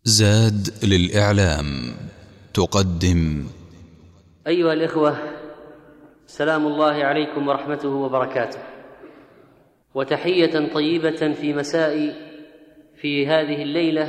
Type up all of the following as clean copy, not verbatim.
زاد للإعلام تقدم. أيها الإخوة، سلام الله عليكم ورحمته وبركاته، وتحية طيبة في مساء في هذه الليلة.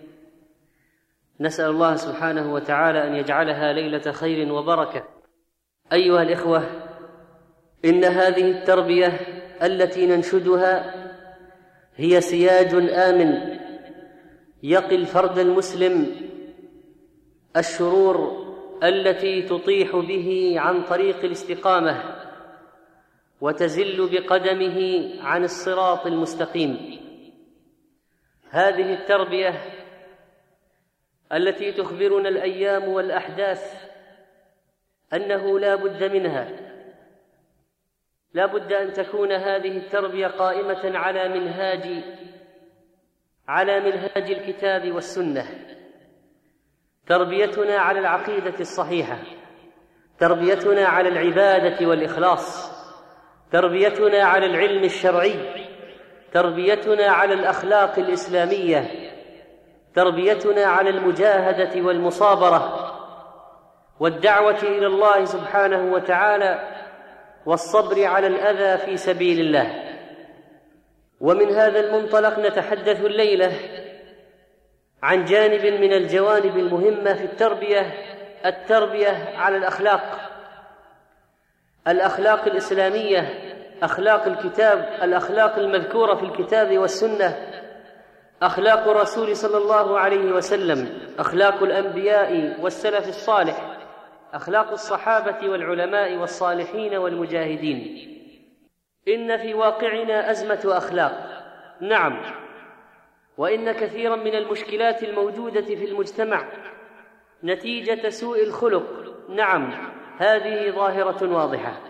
نسأل الله سبحانه وتعالى أن يجعلها ليلة خير وبركة. أيها الإخوة، إن هذه التربية التي ننشدها هي سياج آمن يقي الفرد المسلم الشرور التي تطيح به عن طريق الاستقامة وتزل بقدمه عن الصراط المستقيم. هذه التربية التي تخبرنا الأيام والأحداث أنه لا بد منها، لا بد أن تكون هذه التربية قائمة على منهاج الكتاب والسنة. تربيتنا على العقيدة الصحيحة، تربيتنا على العبادة والإخلاص، تربيتنا على العلم الشرعي، تربيتنا على الأخلاق الإسلامية، تربيتنا على المجاهدة والمصابرة والدعوة إلى الله سبحانه وتعالى والصبر على الأذى في سبيل الله. ومن هذا المنطلق نتحدث الليلة عن جانب من الجوانب المهمة في التربية على الأخلاق الإسلامية، أخلاق الكتاب، الأخلاق المذكورة في الكتاب والسنة، أخلاق الرسول صلى الله عليه وسلم، أخلاق الأنبياء والسلف الصالح، أخلاق الصحابة والعلماء والصالحين والمجاهدين. إن في واقعنا أزمة أخلاق، نعم، وإن كثيرا من المشكلات الموجودة في المجتمع نتيجة سوء الخلق، نعم، هذه ظاهرة واضحة.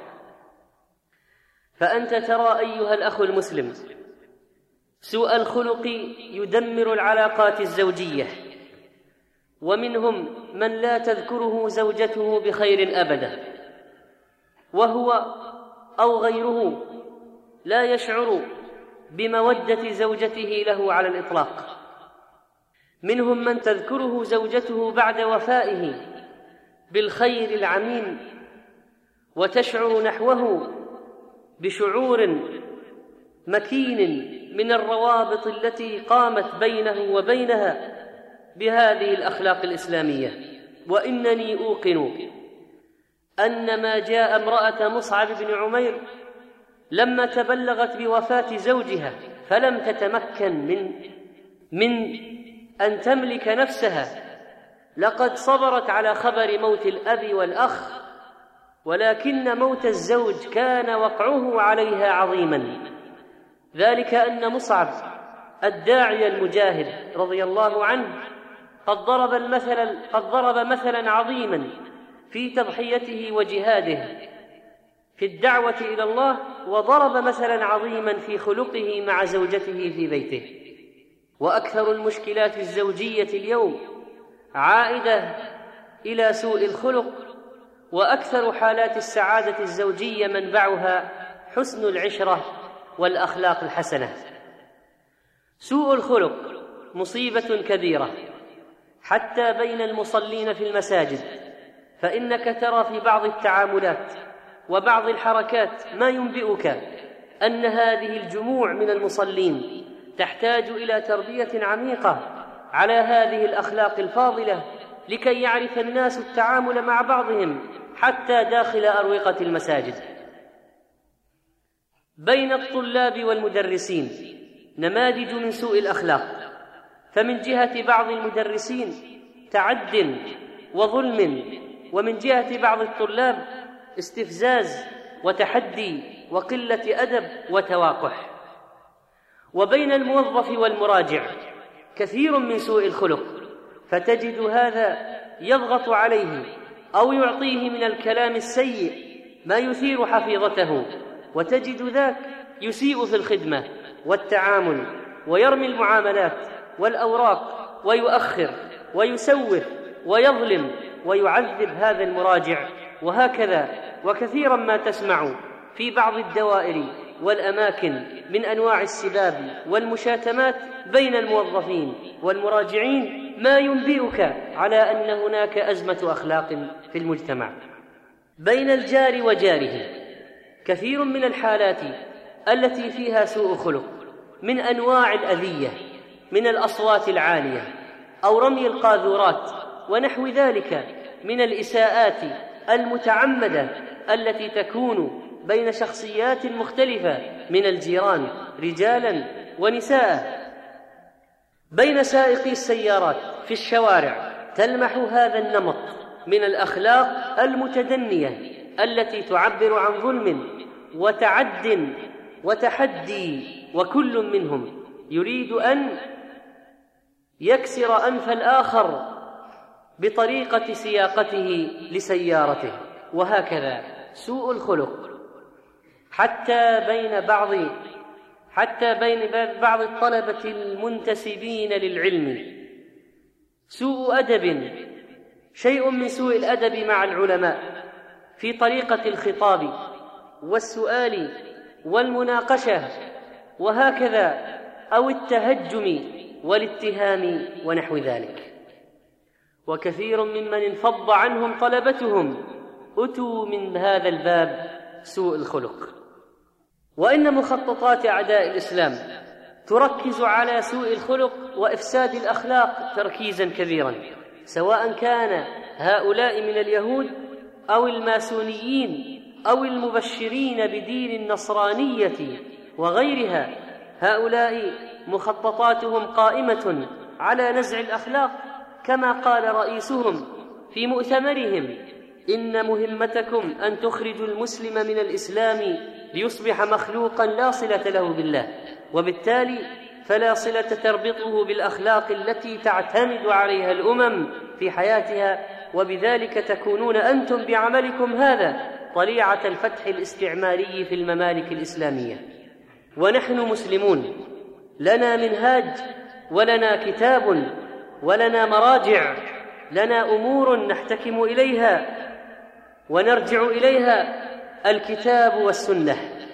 فأنت ترى أيها الأخ المسلم سوء الخلق يدمر العلاقات الزوجية، ومنهم من لا تذكره زوجته بخير أبدا، وهو أو غيره لا يشعر بمودة زوجته له على الإطلاق. منهم من تذكره زوجته بعد وفائه بالخير العميم وتشعر نحوه بشعور مكين من الروابط التي قامت بينه وبينها بهذه الأخلاق الإسلامية. وإنني أوقن أن ما جاء امرأة مصعب بن عمير لما تبلغت بوفاة زوجها فلم تتمكن من أن تملك نفسها، لقد صبرت على خبر موت الأب والأخ، ولكن موت الزوج كان وقعه عليها عظيما. ذلك أن مصعب الداعي المجاهد رضي الله عنه قد ضرب مثلا عظيما في تضحيته وجهاده في الدعوة إلى الله، وضرب مثلا عظيما في خلقه مع زوجته في بيته. وأكثر المشكلات الزوجية اليوم عائدة إلى سوء الخلق، وأكثر حالات السعادة الزوجية منبعها حسن العشرة والأخلاق الحسنة. سوء الخلق مصيبة كبيرة حتى بين المصلين في المساجد، فإنك ترى في بعض التعاملات وبعض الحركات ما ينبئك أن هذه الجموع من المصلين تحتاج إلى تربية عميقة على هذه الأخلاق الفاضلة لكي يعرف الناس التعامل مع بعضهم حتى داخل أروقة المساجد. بين الطلاب والمدرسين نماذج من سوء الأخلاق، فمن جهة بعض المدرسين تعد وظلم، ومن جهة بعض الطلاب استفزاز وتحدي وقلة أدب وتواقح. وبين الموظف والمراجع كثير من سوء الخلق، فتجد هذا يضغط عليه أو يعطيه من الكلام السيء ما يثير حفيظته، وتجد ذاك يسيء في الخدمة والتعامل ويرمي المعاملات والأوراق ويؤخر ويسوف ويظلم ويعذب هذا المراجع. وهكذا وكثيرا ما تسمع في بعض الدوائر والأماكن من أنواع السباب والمشاتمات بين الموظفين والمراجعين ما ينبئك على أن هناك أزمة أخلاق في المجتمع. بين الجار وجاره كثير من الحالات التي فيها سوء خلق من أنواع الأذية من الأصوات العالية أو رمي القاذورات ونحو ذلك من الإساءات المتعمدة التي تكون بين شخصيات مختلفة من الجيران رجالا ونساء. بين سائقي السيارات في الشوارع تلمح هذا النمط من الأخلاق المتدنية التي تعبر عن ظلم وتعد وتحدي، وكل منهم يريد أن يكسر أنف الآخر بطريقة سياقته لسيارته. وهكذا سوء الخلق حتى بين بعض الطلبة المنتسبين للعلم. سوء أدب، شيء من سوء الأدب مع العلماء في طريقة الخطاب والسؤال والمناقشة وهكذا، أو التهجم والاتهام ونحو ذلك. وكثير ممن انفض عنهم طلبتهم أتوا من هذا الباب سوء الخلق. وإن مخططات أعداء الإسلام تركز على سوء الخلق وإفساد الأخلاق تركيزا كبيرا، سواء كان هؤلاء من اليهود أو الماسونيين أو المبشرين بدين النصرانية وغيرها. هؤلاء مخططاتهم قائمة على نزع الأخلاق، كما قال رئيسهم في مؤتمرهم: إن مهمتكم أن تخرجوا المسلم من الإسلام ليصبح مخلوقا لا صلة له بالله، وبالتالي فلا صلة تربطه بالأخلاق التي تعتمد عليها الأمم في حياتها، وبذلك تكونون أنتم بعملكم هذا طليعة الفتح الاستعماري في الممالك الإسلامية. ونحن مسلمون لنا منهاج ولنا كتاب ولنا مراجع، لنا أمور نحتكم إليها ونرجع إليها، الكتاب والسنة.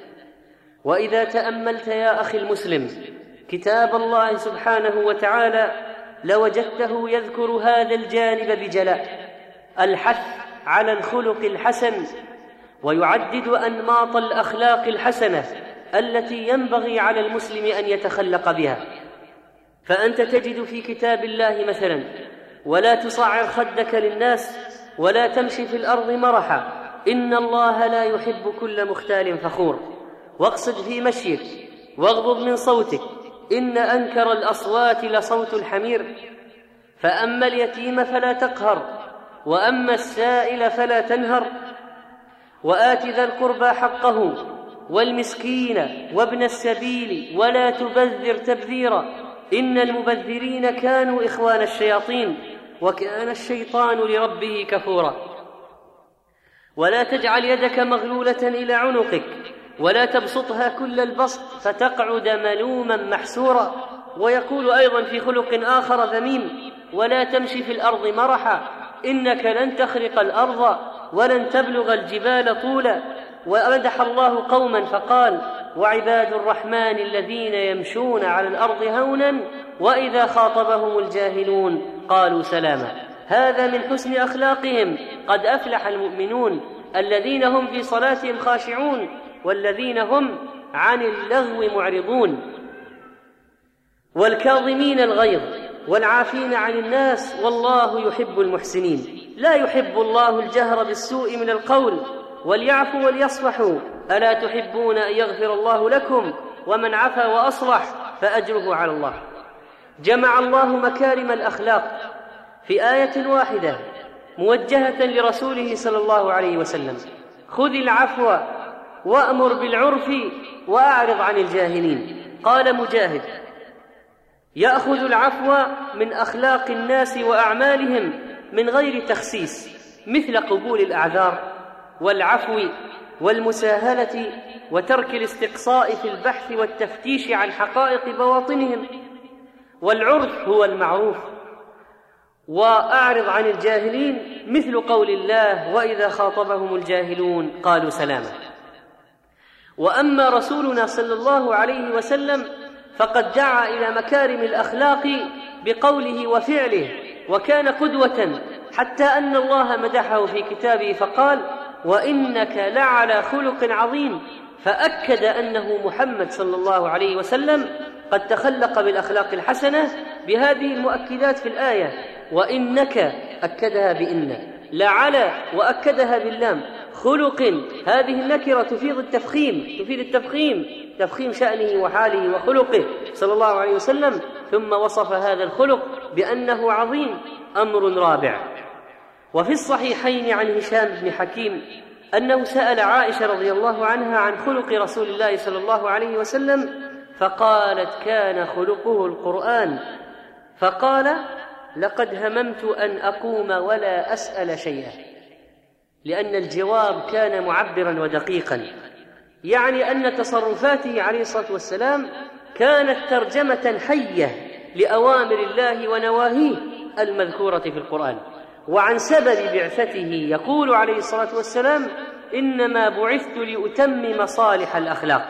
وإذا تأملت يا أخي المسلم كتاب الله سبحانه وتعالى لوجدته يذكر هذا الجانب بجلاء، الحث على الخلق الحسن، ويعدد أنماط الأخلاق الحسنة التي ينبغي على المسلم أن يتخلق بها. فأنت تجد في كتاب الله مثلا: ولا تصعر خدك للناس ولا تمشي في الأرض مرحا إن الله لا يحب كل مختال فخور، واقصد في مشيك واغضض من صوتك إن أنكر الأصوات لصوت الحمير، فأما اليتيم فلا تقهر وأما السائل فلا تنهر، وآت ذا القربى حقه والمسكين وابن السبيل ولا تبذر تبذيرا إن المبذرين كانوا إخوان الشياطين وكان الشيطان لربه كفورا. ولا تجعل يدك مغلولة إلى عنقك ولا تبسطها كل البسط فتقعد ملوما محسورا. ويقول أيضا في خلق آخر ذميم: ولا تمشي في الأرض مرحا إنك لن تخرق الأرض ولن تبلغ الجبال طولا. ومدح الله قوما فقال: وعباد الرحمن الذين يمشون على الأرض هونا وإذا خاطبهم الجاهلون قالوا سلاما. هذا من حسن أخلاقهم. قد أفلح المؤمنون الذين هم في صلاتهم خاشعون والذين هم عن اللغو معرضون. والكاظمين الغيظ والعافين عن الناس والله يحب المحسنين. لا يحب الله الجهر بالسوء من القول. وليعفوا وليصفحوا ألا تحبون أن يغفر الله لكم ومن عفا وأصلح فأجره على الله. جمع الله مكارم الأخلاق في آية واحدة موجهة لرسوله صلى الله عليه وسلم: خذ العفو وأمر بالعرف وأعرض عن الجاهلين. قال مجاهد: يأخذ العفو من أخلاق الناس وأعمالهم من غير تخسيس، مثل قبول الأعذار والعفو والمساهلة وترك الاستقصاء في البحث والتفتيش عن حقائق بواطنهم. والعرف هو المعروف. وأعرض عن الجاهلين مثل قول الله: وإذا خاطبهم الجاهلون قالوا سلاما. وأما رسولنا صلى الله عليه وسلم فقد دعا إلى مكارم الأخلاق بقوله وفعله، وكان قدوة، حتى أن الله مدحه في كتابه فقال: وإنك لعلى خلق عظيم، فأكد أنه محمد صلى الله عليه وسلم قد تخلق بالأخلاق الحسنة بهذه المؤكدات في الآية. وإنك أكدها بإن، لعلى وأكدها باللام، خلق هذه النكرة تفيد التفخيم، تفخيم شأنه وحاله وخلقه صلى الله عليه وسلم، ثم وصف هذا الخلق بأنه عظيم. أمر رابع: وفي الصحيحين عن هشام بن حكيم أنه سأل عائشة رضي الله عنها عن خلق رسول الله صلى الله عليه وسلم، فقالت: كان خلقه القرآن. فقال: لقد هممت أن أقوم ولا أسأل شيئا، لأن الجواب كان معبرا ودقيقا، يعني أن تصرفاته عليه الصلاة والسلام كانت ترجمة حية لأوامر الله ونواهيه المذكورة في القرآن. وعن سبب بعثته يقول عليه الصلاة والسلام: إنما بعثت لأتمم صالح الأخلاق.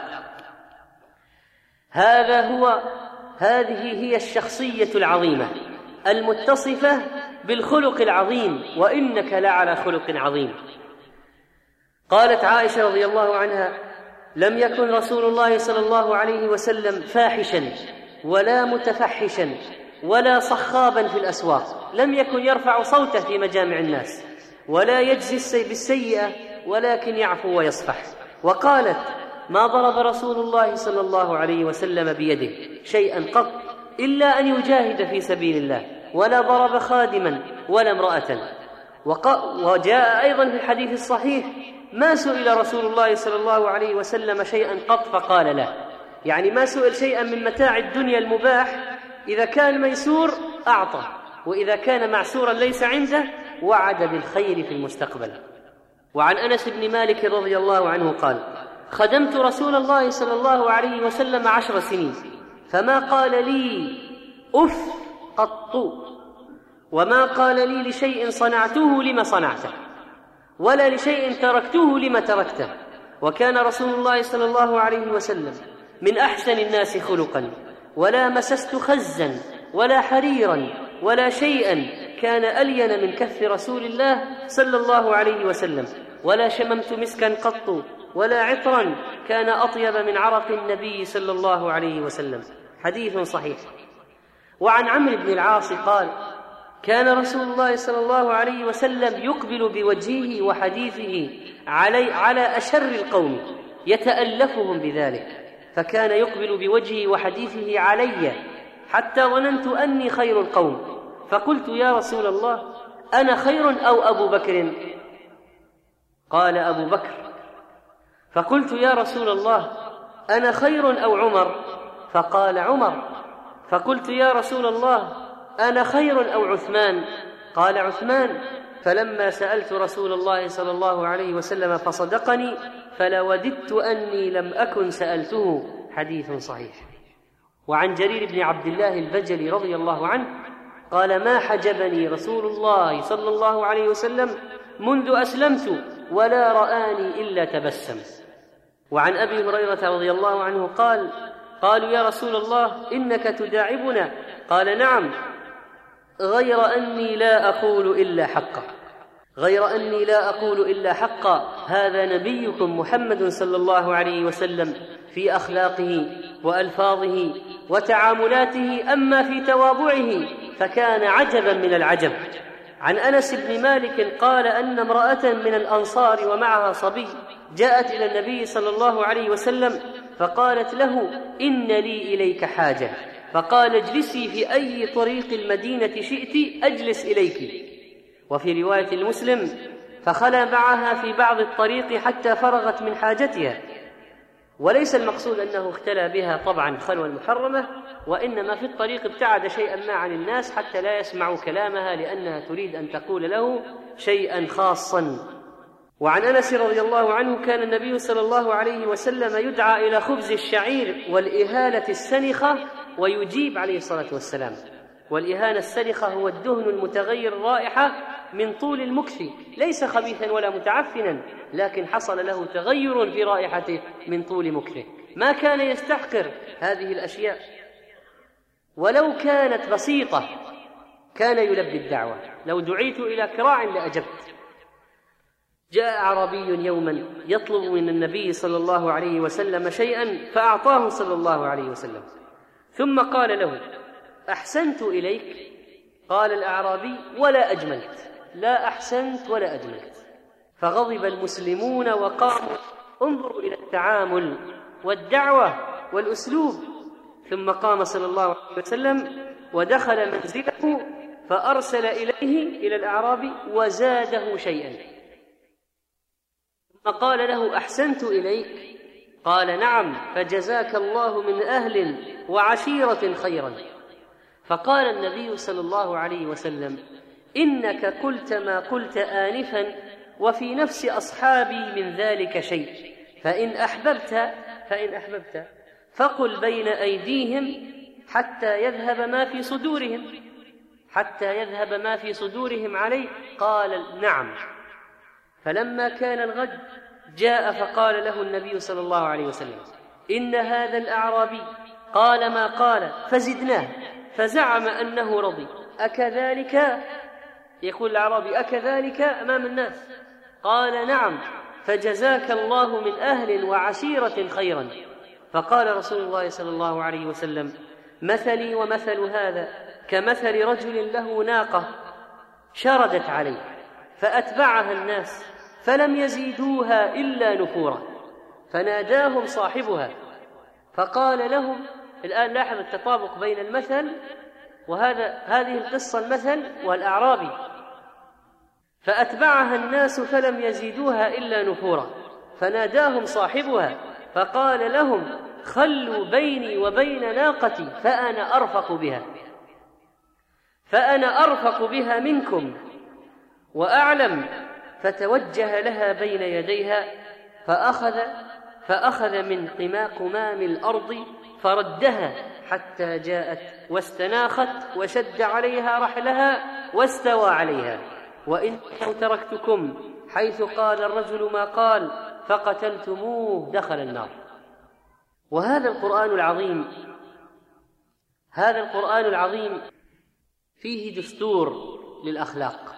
هذه هي الشخصية العظيمة المتصفة بالخلق العظيم، وإنك لعلى خلق عظيم. قالت عائشة رضي الله عنها: لم يكن رسول الله صلى الله عليه وسلم فاحشا ولا متفحشا ولا صخابا في الأسواق، لم يكن يرفع صوته في مجامع الناس، ولا يجزي بالسيئة، ولكن يعفو ويصفح. وقالت: ما ضرب رسول الله صلى الله عليه وسلم بيده شيئا قط إلا أن يجاهد في سبيل الله، ولا ضرب خادما ولا امرأة. وجاء أيضا في الحديث الصحيح: ما سئل رسول الله صلى الله عليه وسلم شيئا قط فقال له، يعني ما سئل شيئا من متاع الدنيا المباح، إذا كان ميسور أعطى، وإذا كان معسورا ليس عنده وعد بالخير في المستقبل. وعن أنس بن مالك رضي الله عنه قال: خدمت رسول الله صلى الله عليه وسلم 10 سنين، فما قال لي أف قط، وما قال لي لشيء صنعته لما صنعته، ولا لشيء تركته لما تركته. وكان رسول الله صلى الله عليه وسلم من أحسن الناس خلقا، ولا مسست خزا ولا حريرا ولا شيئا كان ألين من كف رسول الله صلى الله عليه وسلم، ولا شممت مسكا قط ولا عطرا كان أطيب من عرق النبي صلى الله عليه وسلم. حديث صحيح. وعن عمرو بن العاص قال: كان رسول الله صلى الله عليه وسلم يقبل بوجهه وحديثه على أشر القوم يتألفهم بذلك، فكان يقبل بوجهه وحديثه علي حتى ظننت أني خير القوم، فقلت: يا رسول الله، أنا خير أو أبو بكر؟ قال: أبو بكر. فقلت: يا رسول الله، أنا خير أو عمر؟ فقال: عمر. فقلت: يا رسول الله، أنا خير أو عثمان؟ قال: عثمان. فلما سألت رسول الله صلى الله عليه وسلم فصدقني، فلوددت أني لم أكن سألته. حديث صحيح. وعن جرير بن عبد الله البجلي رضي الله عنه قال: ما حجبني رسول الله صلى الله عليه وسلم منذ أسلمت ولا رآني إلا تبسم. وعن أبي هريرة رضي الله عنه قال: قالوا: يا رسول الله، إنك تداعبنا. قال: نعم، غير أني لا أقول إلا حقا. هذا نبيكم محمد صلى الله عليه وسلم في أخلاقه وألفاظه وتعاملاته، أما في تواضعه فكان عجبا من العجب. عن أنس بن مالك قال أن امرأة من الأنصار ومعها صبي جاءت إلى النبي صلى الله عليه وسلم فقالت له: إن لي إليك حاجة. فقال: اجلسي في أي طريق المدينة شئت أجلس إليك. وفي رواية المسلم: فخلى معها في بعض الطريق حتى فرغت من حاجتها. وليس المقصود أنه اختلى بها طبعا خلوة محرمة، وإنما في الطريق ابتعد شيئا ما عن الناس حتى لا يسمعوا كلامها، لأنها تريد أن تقول له شيئا خاصا. وعن أنس رضي الله عنه كان النبي صلى الله عليه وسلم يدعى إلى خبز الشعير والإهالة السنخة ويجيب عليه الصلاة والسلام، والإهانة السلخة هو الدهن المتغير الرائحة من طول المكث، ليس خبيثا ولا متعفنا، لكن حصل له تغير في رائحته من طول مكثه. ما كان يستحقر هذه الأشياء، ولو كانت بسيطة كان يلبي الدعوة. لو دعيت إلى كراع لأجبت. جاء أعرابي يوما يطلب من النبي صلى الله عليه وسلم شيئا فأعطاه صلى الله عليه وسلم، ثم قال له: أحسنت إليك؟ قال الأعرابي: ولا أجملت. لا أحسنت ولا أجملت. فغضب المسلمون وقاموا. انظروا إلى التعامل والدعوة والأسلوب. ثم قام صلى الله عليه وسلم ودخل منزله فأرسل إليه إلى الأعرابي وزاده شيئا، ثم قال له: أحسنت إليك؟ قال: نعم، فجزاك الله من أهل وعشيرة خيرا. فقال النبي صلى الله عليه وسلم: إنك قلت ما قلت آنفا، وفي نفس أصحابي من ذلك شيء، فإن أحببت فقل بين أيديهم حتى يذهب ما في صدورهم عليه. قال: نعم. فلما كان الغد جاء فقال له النبي صلى الله عليه وسلم: إن هذا الأعرابي قال ما قال فزدناه، فزعم أنه رضي. أكذلك؟ يقول الأعرابي: أكذلك أمام الناس؟ قال: نعم، فجزاك الله من أهل وعشيرة خيرا. فقال رسول الله صلى الله عليه وسلم: مثلي ومثل هذا كمثل رجل له ناقة شردت عليه، فأتبعها الناس فلم يزيدوها إلا نفورا، فناداهم صاحبها فقال لهم. الآن لاحظ التطابق بين المثل هذه القصة، المثل والأعرابي. فأتبعها الناس فلم يزيدوها إلا نفورا، فناداهم صاحبها فقال لهم: خلوا بيني وبين ناقتي فأنا أرفق بها منكم وأعلم. فتوجه لها بين يديها فأخذ من قمام الأرض فردها حتى جاءت واستناخت وشد عليها رحلها واستوى عليها. وإن تركتكم حيث قال الرجل ما قال فقتلتموه دخل النار. وهذا القرآن العظيم فيه دستور للأخلاق،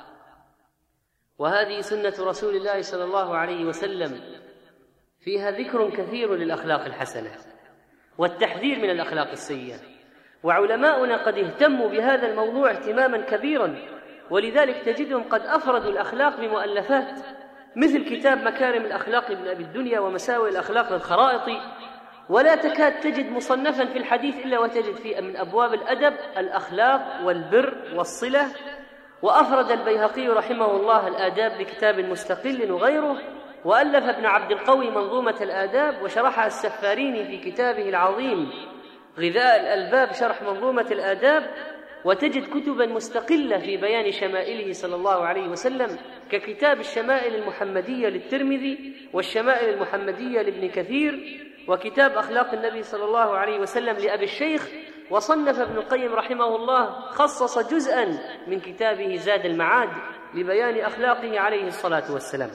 وهذه سنة رسول الله صلى الله عليه وسلم، فيها ذكر كثير للأخلاق الحسنة والتحذير من الأخلاق السيئة. وعلماؤنا قد اهتموا بهذا الموضوع اهتماما كبيرا، ولذلك تجدهم قد أفردوا الأخلاق بمؤلفات، مثل كتاب مكارم الأخلاق لابن أبي الدنيا ومساوئ الأخلاق للخرائطي. ولا تكاد تجد مصنفا في الحديث إلا وتجد فيه من أبواب الأدب الأخلاق والبر والصلة. وأفرد البيهقي رحمه الله الآداب بكتاب مستقل وغيره، وألف ابن عبد القوي منظومة الآداب، وشرحها السفاريني في كتابه العظيم غذاء الألباب شرح منظومة الآداب. وتجد كتبا مستقلة في بيان شمائله صلى الله عليه وسلم، ككتاب الشمائل المحمدية للترمذي، والشمائل المحمدية لابن كثير، وكتاب أخلاق النبي صلى الله عليه وسلم لأبي الشيخ. وصنف ابن القيم رحمه الله خصص جزءا من كتابه زاد المعاد لبيان أخلاقه عليه الصلاة والسلام.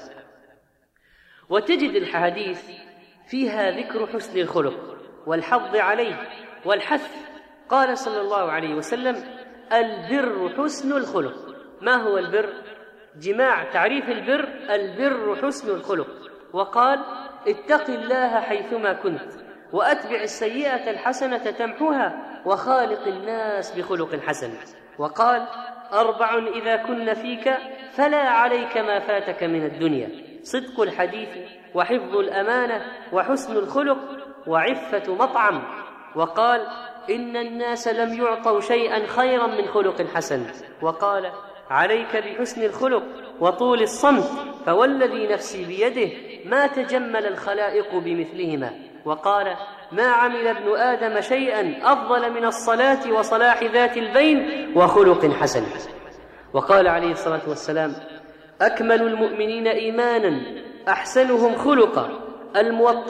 وتجد الحديث فيها ذكر حسن الخلق والحض عليه والحث. قال صلى الله عليه وسلم: البر حسن الخلق. ما هو البر؟ جماع تعريف البر حسن الخلق. وقال: اتق الله حيثما كنت، وأتبع السيئة الحسنة تمحها، وخالق الناس بخلق حسن. وقال: 4 إذا كن فيك فلا عليك ما فاتك من الدنيا: صدق الحديث، وحفظ الأمانة، وحسن الخلق، وعفة مطعم. وقال: إن الناس لم يعطوا شيئا خيرا من خلق حسن. وقال: عليك بحسن الخلق وطول الصمت، فوالذي نفسي بيده ما تجمل الخلائق بمثلهما. وقال: ما عمل ابن آدم شيئا أفضل من الصلاة وصلاح ذات البين وخلق حسن. وقال عليه الصلاة والسلام: أكمل المؤمنين إيمانا أحسنهم خلقا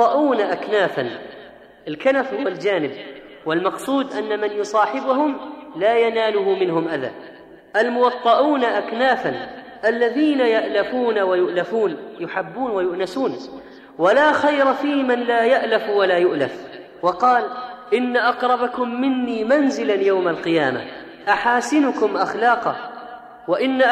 الموطؤون أكنافا. الكنف هو الجانب، والمقصود أن من يصاحبهم لا يناله منهم أذى، الموطؤون أكنافا، الذين يألفون ويؤلفون، يحبون ويؤنسون، ولا خير في من لا يألف ولا يؤلف. وقال: إن أقربكم مني منزلا يوم القيامة أحاسنكم أخلاقا، وإن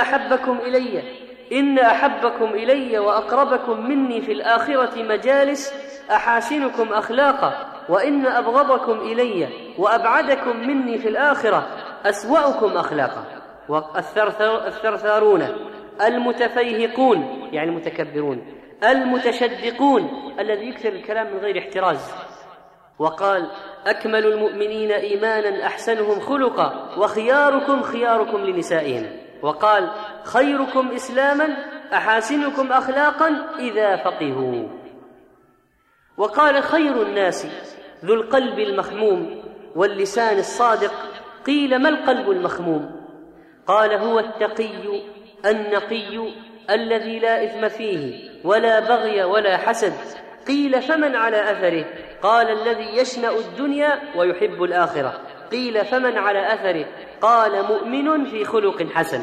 أحبكم إلي وأقربكم مني في الآخرة مجالس أحاسنكم أخلاقا، وإن أبغضكم إلي وأبعدكم مني في الآخرة أسوأكم أخلاقا. الثرثارون، المتفيهقون يعني المتكبرون، المتشدقون الذي يكثر الكلام من غير احتراز. وقال: أكمل المؤمنين إيمانا أحسنهم خلقا، وخياركم خياركم لنسائهم. وقال: خيركم إسلاما أحاسنكم أخلاقا إذا فقهوا. وقال: خير الناس ذو القلب المخموم واللسان الصادق. قيل: ما القلب المخموم؟ قال: هو التقي النقي الذي لا إثم فيه ولا بغي ولا حسد. قيل: فمن على أثره؟ قال: الذي يشنأ الدنيا ويحب الآخرة. قيل: فمن على أثره؟ قال: مؤمن في خلق حسن.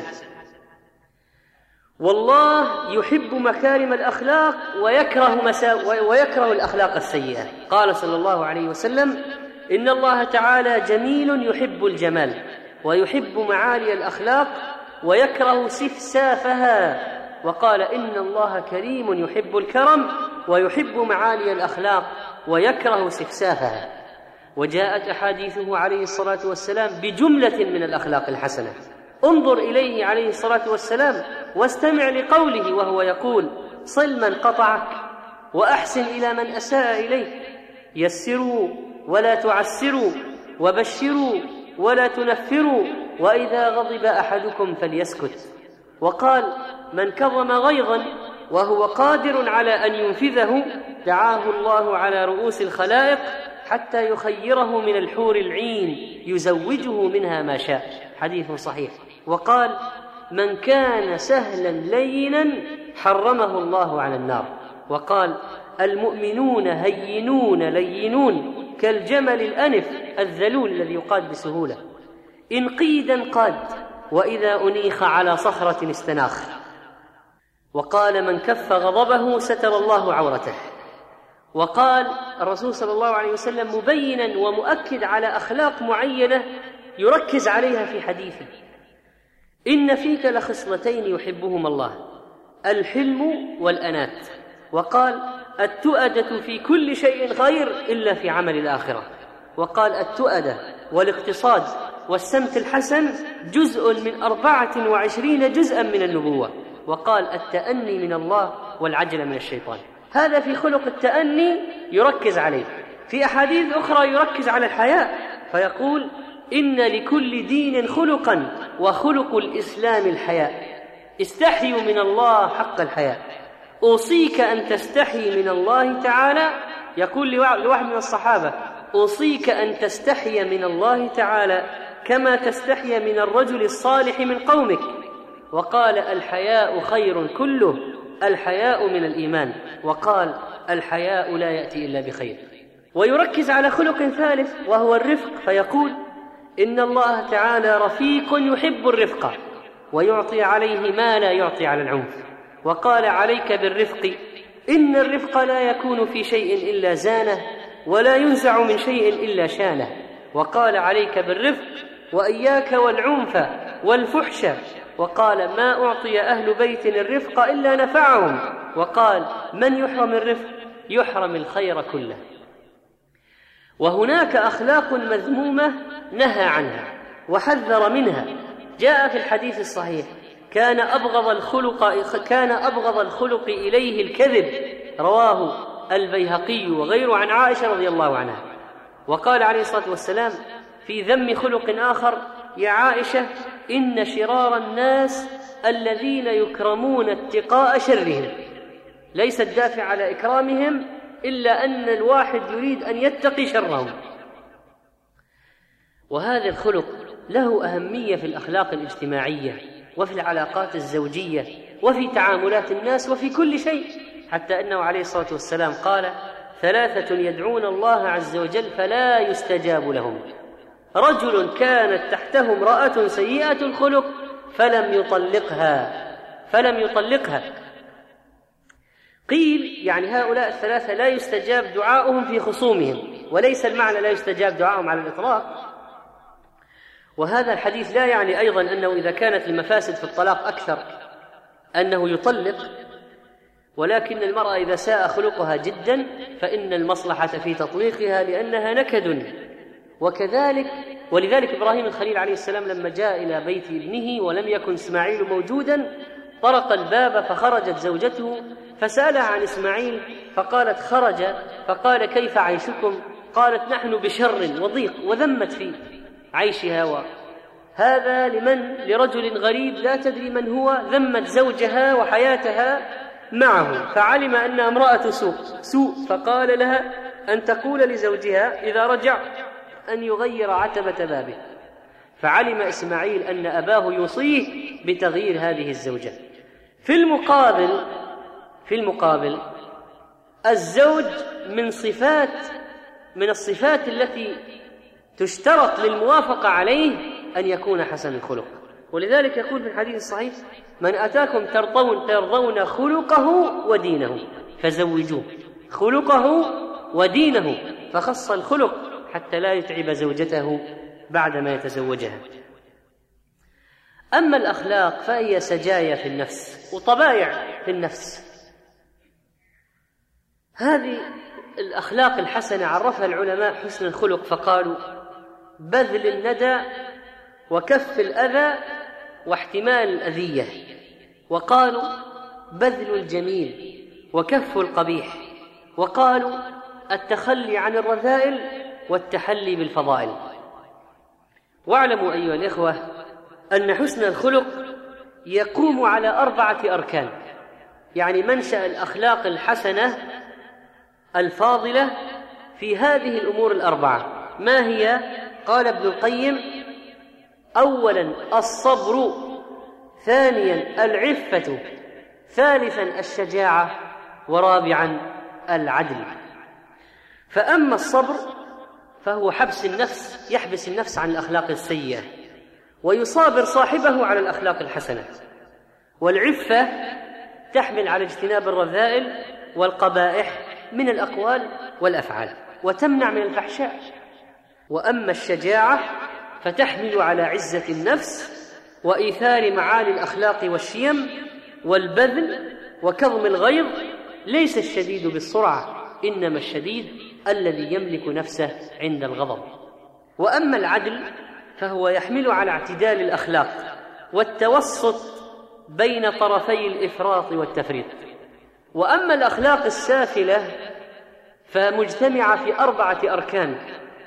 والله يحب مكارم الأخلاق ويكره الأخلاق السيئة. قال صلى الله عليه وسلم: إن الله تعالى جميل يحب الجمال، ويحب معالي الأخلاق ويكره سفسافها. وقال: إن الله كريم يحب الكرم ويحب معالي الأخلاق ويكره سفسافها. وجاءت أحاديثه عليه الصلاة والسلام بجملة من الأخلاق الحسنة. انظر إليه عليه الصلاة والسلام واستمع لقوله وهو يقول: صل من قطعك، وأحسن إلى من أساء إليك، يسروا ولا تعسروا، وبشروا ولا تنفروا، وإذا غضب أحدكم فليسكت. وقال: من كظم غيظا وهو قادر على أن ينفذه دعاه الله على رؤوس الخلائق حتى يخيره من الحور العين يزوجه منها ما شاء. حديث صحيح. وقال: من كان سهلا لينا حرمه الله على النار. وقال: المؤمنون هينون لينون كالجمل الأنف الذلول الذي يقاد بسهولة، إن قيدا قاد، وإذا أنيخ على صخرة استناخ. وقال: من كف غضبه ستر الله عورته. وقال الرسول صلى الله عليه وسلم مبينا ومؤكد على أخلاق معينة يركز عليها في حديثه: إن فيك لخصلتين يحبهما الله، الحلم والأنات. وقال: التؤدة في كل شيء خير إلا في عمل الآخرة. وقال: التؤدة والاقتصاد والسمت الحسن جزء من 24 جزءا من النبوة. وقال: التأني من الله والعجل من الشيطان. هذا في خلق التأني يركز عليه. في أحاديث أخرى يركز على الحياء فيقول: إن لكل دين خلقا وخلق الإسلام الحياء، استحيوا من الله حق الحياء. أوصيك أن تستحي من الله تعالى، يقول لواحد من الصحابة: أوصيك أن تستحي من الله تعالى كما تستحي من الرجل الصالح من قومك. وقال: الحياء خير كله، الحياء من الإيمان. وقال: الحياء لا يأتي إلا بخير. ويركز على خلق ثالث وهو الرفق فيقول: إن الله تعالى رفيق يحب الرفق ويعطي عليه ما لا يعطي على العنف. وقال: عليك بالرفق، إن الرفق لا يكون في شيء إلا زانه، ولا ينزع من شيء إلا شانه. وقال: عليك بالرفق وإياك والعنف والفحش. وقال: ما أعطي أهل بيت الرفق إلا نفعهم. وقال: من يحرم الرفق يحرم الخير كله. وهناك أخلاق مذمومة نهى عنها وحذر منها. جاء في الحديث الصحيح: كان أبغض الخلق إليه الكذب. رواه البيهقي وغيره عن عائشة رضي الله عنها. وقال عليه الصلاة والسلام في ذم خلق آخر: يا عائشة، إن شرار الناس الذين يكرمون اتقاء شرهم. ليس الدافع على إكرامهم إلا أن الواحد يريد أن يتقي شرهم. وهذا الخلق له أهمية في الأخلاق الاجتماعية وفي العلاقات الزوجية وفي تعاملات الناس وفي كل شيء، حتى أنه عليه الصلاة والسلام قال: 3 يدعون الله عز وجل فلا يستجاب لهم: رجل كانت تحته امرأة سيئة الخلق فلم يطلقها. قيل يعني هؤلاء الثلاثة لا يستجاب دعاؤهم في خصومهم، وليس المعنى لا يستجاب دعاؤهم على الإطلاق. وهذا الحديث لا يعني أيضا أنه إذا كانت المفاسد في الطلاق أكثر أنه يطلق، ولكن المرأة إذا ساء خلقها جدا فإن المصلحة في تطليقها لأنها نكد. ولذلك إبراهيم الخليل عليه السلام لما جاء إلى بيت ابنه ولم يكن إسماعيل موجودا طرق الباب فخرجت زوجته فسألها عن إسماعيل فقالت خرج، فقال كيف عيشكم؟ قالت نحن بشر وضيق، وذمت في عيشها. هذا لرجل غريب لا تدري من هو، ذمت زوجها وحياتها معه، فعلم أن امرأة سوء فقال لها أن تقول لزوجها إذا رجع أن يغير عتبة بابه. فعلم إسماعيل أن أباه يوصيه بتغيير هذه الزوجة. في المقابل الزوج من الصفات التي تشترط للموافقة عليه أن يكون حسن الخلق. ولذلك يقول في الحديث الصحيح من أتاكم ترضون خلقه ودينه فزوجوه. خلقه ودينه، فخص الخلق حتى لا يتعب زوجته بعدما يتزوجها. أما الأخلاق فهي سجايا في النفس وطبائع في النفس. هذه الأخلاق الحسنة عرفها العلماء حسن الخلق فقالوا بذل الندى وكف الأذى واحتمال الأذية، وقالوا بذل الجميل وكف القبيح، وقالوا التخلي عن الرذائل والتحلي بالفضائل. واعلموا أيها الإخوة أن حسن الخلق يقوم على 4 أركان، يعني منشأ الأخلاق الحسنة الفاضلة في هذه الأمور 4. ما هي؟ قال ابن القيم أولا الصبر، ثانيا العفة، ثالثا الشجاعة، ورابعا العدل. فأما الصبر فهو يحبس النفس عن الأخلاق السيئة ويصابر صاحبه على الأخلاق الحسنة. والعفة تحمل على اجتناب الرذائل والقبائح من الأقوال والأفعال وتمنع من الفحشاء. وأما الشجاعة فتحمل على عزة النفس وإيثار معالي الأخلاق والشيم والبذل وكظم الغيظ. ليس الشديد بالسرعة، إنما الشديد الذي يملك نفسه عند الغضب. وأما العدل فهو يحمل على اعتدال الأخلاق والتوسط بين طرفي الإفراط والتفريط. وأما الأخلاق السافلة فمجتمعة في 4 أركان: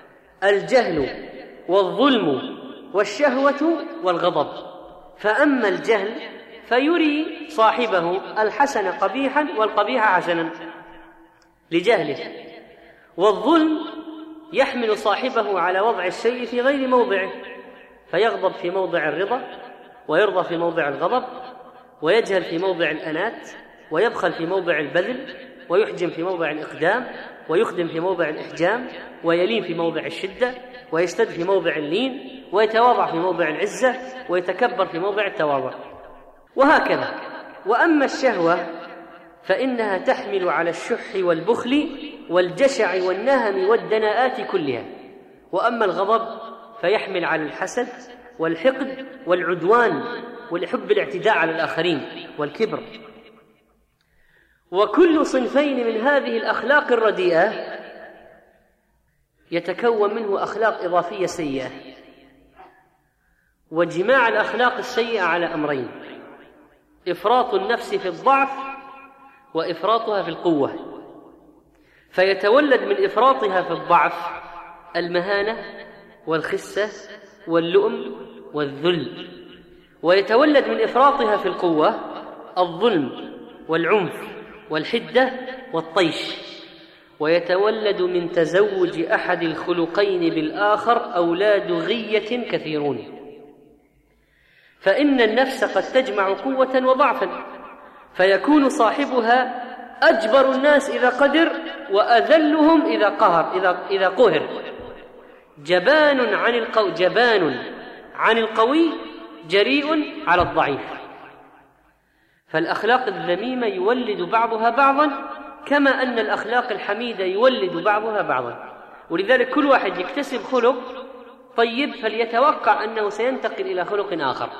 الجهل والظلم والشهوة والغضب. فأما الجهل فيري صاحبه الحسن قبيحا والقبيح حسنا لجهله، والظلم يحمل صاحبه على وضع الشيء في غير موضعه، فيغضب في موضع الرضا ويرضى في موضع الغضب، ويجهل في موضع الأنات، ويبخل في موضع البذل، ويحجم في موضع الإقدام، ويخدم في موضع الإحجام، ويلين في موضع الشدة، ويشتد في موضع اللين، ويتواضع في موضع العزة، ويتكبر في موضع التواضع، وهكذا. وأما الشهوة فإنها تحمل على الشح والبخل والجشع والنهم والدناءات كلها. وأما الغضب فيحمل على الحسد والحقد والعدوان والحب الاعتداء على الآخرين والكبر. وكل صنفين من هذه الأخلاق الرديئة يتكون منه أخلاق إضافية سيئة. وجماع الأخلاق السيئة على أمرين: إفراط النفس في الضعف وإفراطها في القوة. فيتولد من إفراطها في الضعف المهانة والخسة واللؤم والذل، ويتولد من إفراطها في القوة الظلم والعنف والحدة والطيش، ويتولد من تزوج أحد الخلقين بالآخر أولاد غية كثيرون. فإن النفس قد تجمع قوة وضعفا، فيكون صاحبها أجبر الناس إذا قدر وأذلهم إذا قهر. جبان عن القوي جريء على الضعيف. فالأخلاق الذميمة يولد بعضها بعضا، كما أن الأخلاق الحميدة يولد بعضها بعضا. ولذلك كل واحد يكتسب خلق طيب فليتوقع أنه سينتقل إلى خلق آخر.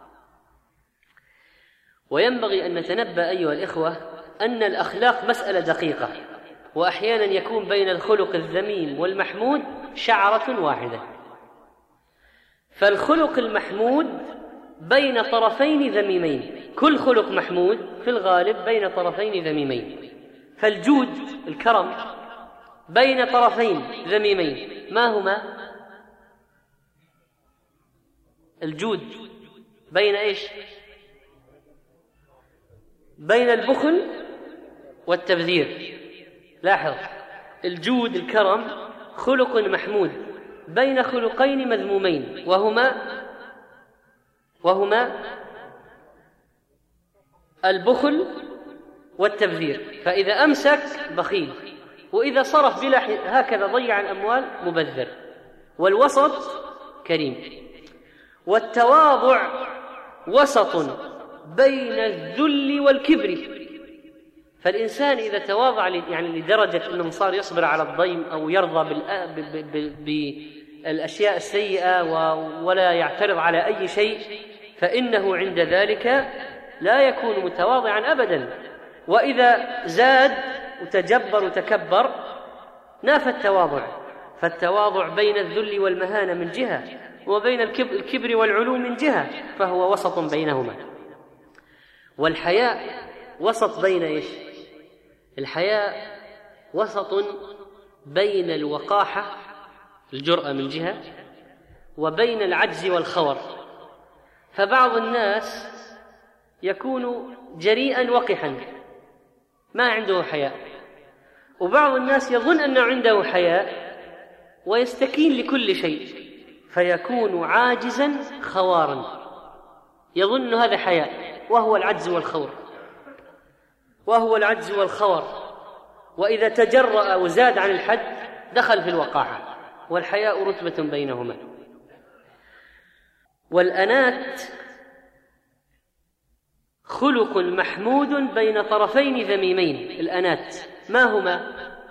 وينبغي أن نتنبأ أيها الإخوة أن الأخلاق مسألة دقيقة، وأحيانا يكون بين الخلق الذميم والمحمود شعرة واحدة. فالخلق المحمود بين طرفين ذميمين، كل خلق محمود في الغالب بين طرفين ذميمين. فالجود الكرم بين طرفين ذميمين، ما هما؟ الجود بين إيش؟ بين البخل والتبذير. لاحظ، الجود الكرم خلق محمود بين خلقين مذمومين، وهما البخل والتبذير. فإذا أمسك بخيل، وإذا صرف بلا هكذا ضيع الأموال مبذر. والوسط كريم. والتواضع وسط بين الذل والكبر. فالإنسان إذا تواضع يعني لدرجة أنه صار يصبر على الضيم أو يرضى بالأشياء السيئة ولا يعترض على أي شيء، فإنه عند ذلك لا يكون متواضعا أبدا. وإذا زاد وتجبر وتكبر نافى التواضع. فالتواضع بين الذل والمهانة من جهة، وبين الكبر والعلو من جهة، فهو وسط بينهما. والحياء وسط بين إيش؟ الحياء وسط بين الوقاحة الجرأة من جهة، وبين العجز والخور. فبعض الناس يكون جريئا وقحا ما عنده حياء، وبعض الناس يظن أنه عنده حياء ويستكين لكل شيء، فيكون عاجزا خوارا يظن هذا حياء، وهو العجز والخور. وإذا تجرأ وزاد عن الحد دخل في الوقاحة. والحياء رتبة بينهما. والأنات خلق محمود بين طرفين ذميمين. الأنات ما هما؟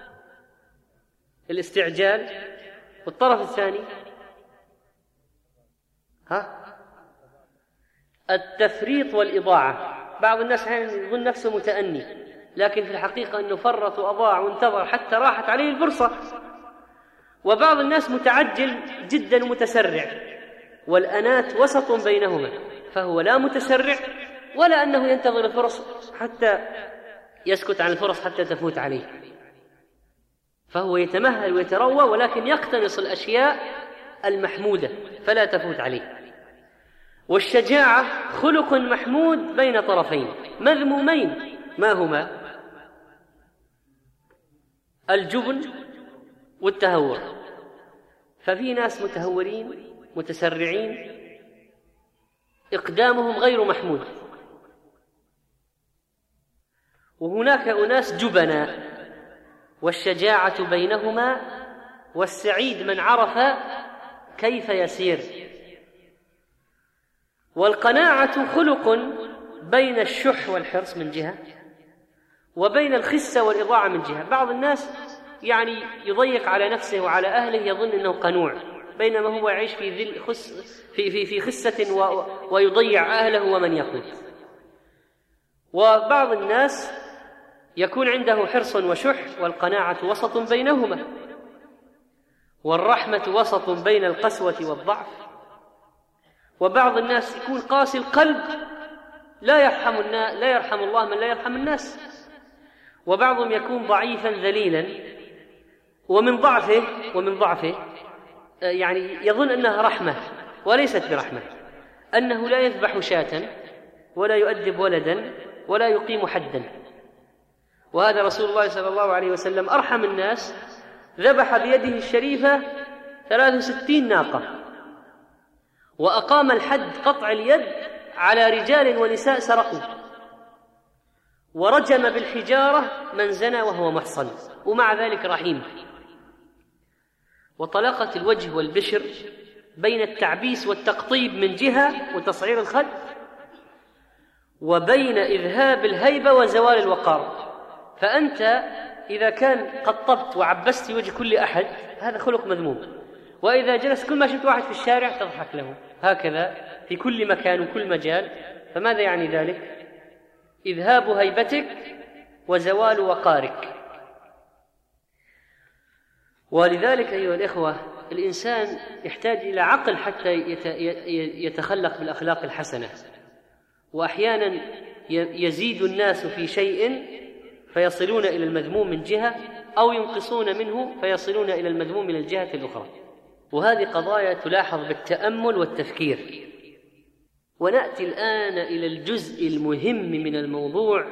الاستعجال، والطرف الثاني التفريط والإضاعة. بعض الناس يظن نفسه متأني، لكن في الحقيقة أنه فرط وأضاع وانتظر حتى راحت عليه الفرصة. وبعض الناس متعجل جدا ومتسرع. والأنات وسط بينهما، فهو لا متسرع ولا أنه ينتظر الفرص حتى يسكت عن الفرص حتى تفوت عليه. فهو يتمهل ويتروى، ولكن يقتنص الأشياء المحمودة فلا تفوت عليه. والشجاعة خلق محمود بين طرفين مذمومين، ما هما؟ الجبن والتهور. ففي ناس متهورين متسرعين إقدامهم غير محمود، وهناك أناس جبنا، والشجاعة بينهما، والسعيد من عرف كيف يسير. والقناعة خلق بين الشح والحرص من جهة، وبين الخسة والإضاعة من جهة. بعض الناس يعني يضيق على نفسه وعلى أهله، يظن أنه قنوع، بينما هو يعيش في خسة ويضيع أهله ومن يقود. وبعض الناس يكون عنده حرص وشح، والقناعة وسط بينهما. والرحمة وسط بين القسوة والضعف. وبعض الناس يكون قاسي القلب لا يرحم الله من لا يرحم الناس. وبعضهم يكون ضعيفا ذليلا، ومن ضعفه يعني يظن أنها رحمة وليست برحمة، أنه لا يذبح شاة ولا يؤدب ولدا ولا يقيم حدا. وهذا رسول الله صلى الله عليه وسلم أرحم الناس، ذبح بيده الشريفة 63 ناقة، وأقام الحد قطع اليد على رجال ونساء سرقوا، ورجم بالحجارة من زنى وهو محصن، ومع ذلك رحيم. وطلاقة الوجه والبشر، بين التعبيس والتقطيب من جهة وتصعير الخد، وبين إذهاب الهيبة وزوال الوقار. فأنت إذا كان قطبت وعبست وجه كل أحد هذا خلق مذموم، وإذا جلس كل ما شفت واحد في الشارع تضحك له هكذا في كل مكان وكل مجال، فماذا يعني ذلك؟ إذهاب هيبتك وزوال وقارك. ولذلك أيها الإخوة الإنسان يحتاج إلى عقل حتى يتخلق بالأخلاق الحسنة. وأحيانا يزيد الناس في شيء فيصلون إلى المذموم من جهة، أو ينقصون منه فيصلون إلى المذموم من الجهة الأخرى، وهذه قضايا تلاحظ بالتأمل والتفكير. ونأتي الآن إلى الجزء المهم من الموضوع،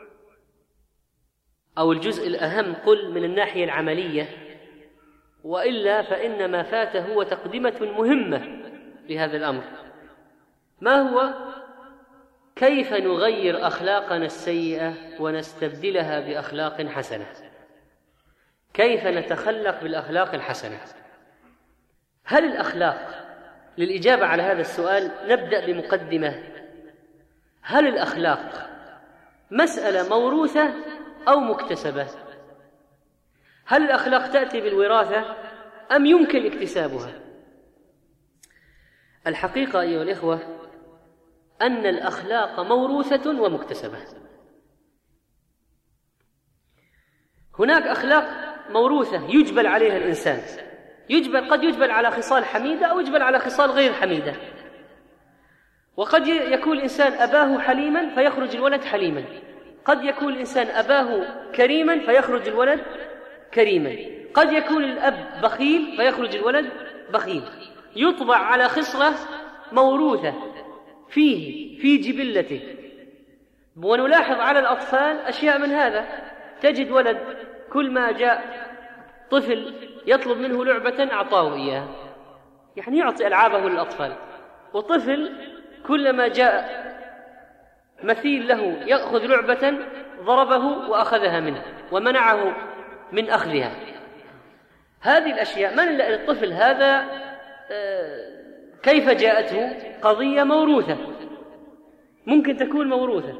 أو الجزء الأهم قل من الناحية العملية، وإلا فإن ما فات هو تقدمة مهمة لهذا الأمر. ما هو؟ كيف نغير أخلاقنا السيئة ونستبدلها بأخلاق حسنة؟ كيف نتخلق بالأخلاق الحسنة؟ هل الأخلاق، للإجابة على هذا السؤال نبدأ بمقدمة. هل الأخلاق مسألة موروثة أو مكتسبة؟ هل الأخلاق تأتي بالوراثة أم يمكن اكتسابها؟ الحقيقة أيها الإخوة أن الأخلاق موروثة ومكتسبة. هناك أخلاق موروثة يجبل عليها الإنسان، قد يجبل على خصال حميدة أو يجبل على خصال غير حميدة. وقد يكون الإنسان أباه حليما فيخرج الولد حليما، قد يكون الإنسان أباه كريما فيخرج الولد كريما، قد يكون الأب بخيل فيخرج الولد بخيل. يطبع على خصلة موروثة فيه في جبلته. ونلاحظ على الأطفال أشياء من هذا. تجد ولد كل ما جاء طفل يطلب منه لعبة أعطاه إياها، يعني يعطي ألعابه للأطفال. وطفل كلما جاء مثيل له يأخذ لعبة ضربه وأخذها منه ومنعه من أخذها. هذه الأشياء من الطفل هذا كيف جاءته؟ قضية موروثة، ممكن تكون موروثة،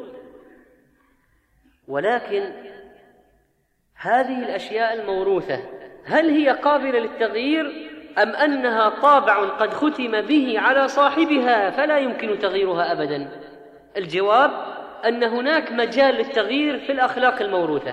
ولكن هذه الأشياء الموروثة هل هي قابلة للتغيير أم أنها طابع قد ختم به على صاحبها فلا يمكن تغييرها أبدا؟ الجواب أن هناك مجال للتغيير في الأخلاق الموروثة،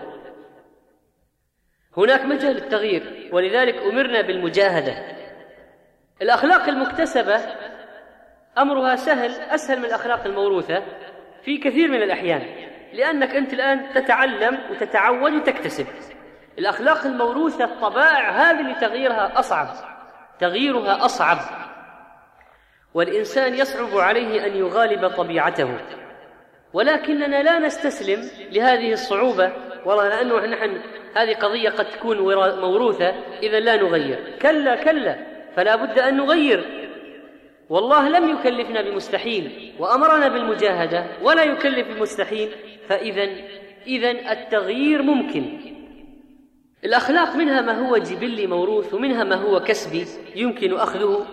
هناك مجال للتغيير، ولذلك أمرنا بالمجاهدة. الأخلاق المكتسبة أمرها سهل، أسهل من الأخلاق الموروثة في كثير من الأحيان، لأنك أنت الآن تتعلم وتتعود وتكتسب. الأخلاق الموروثة الطبائع هذه اللي تغييرها أصعب، والإنسان يصعب عليه أن يغالب طبيعته. ولكننا لا نستسلم لهذه الصعوبة، والله لأنه نحن هذه قضية قد تكون موروثة إذا لا نغير. كلا، فلا بد أن نغير. والله لم يكلفنا بمستحيل وأمرنا بالمجاهدة، ولا يكلف بمستحيل، فإذن التغيير ممكن. الأخلاق منها ما هو جبلي موروث، ومنها ما هو كسبي يمكن أخذه.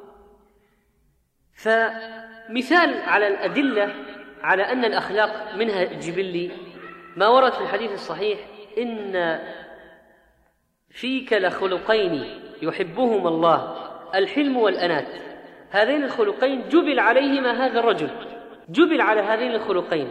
فمثال على الأدلة على أن الأخلاق منها جبلي ما ورد في الحديث الصحيح: إن فيك لخلقين يحبهما الله، الحلم والأنات. هذين الخلقين جبل عليهما هذا الرجل، جبل على هذين الخلقين،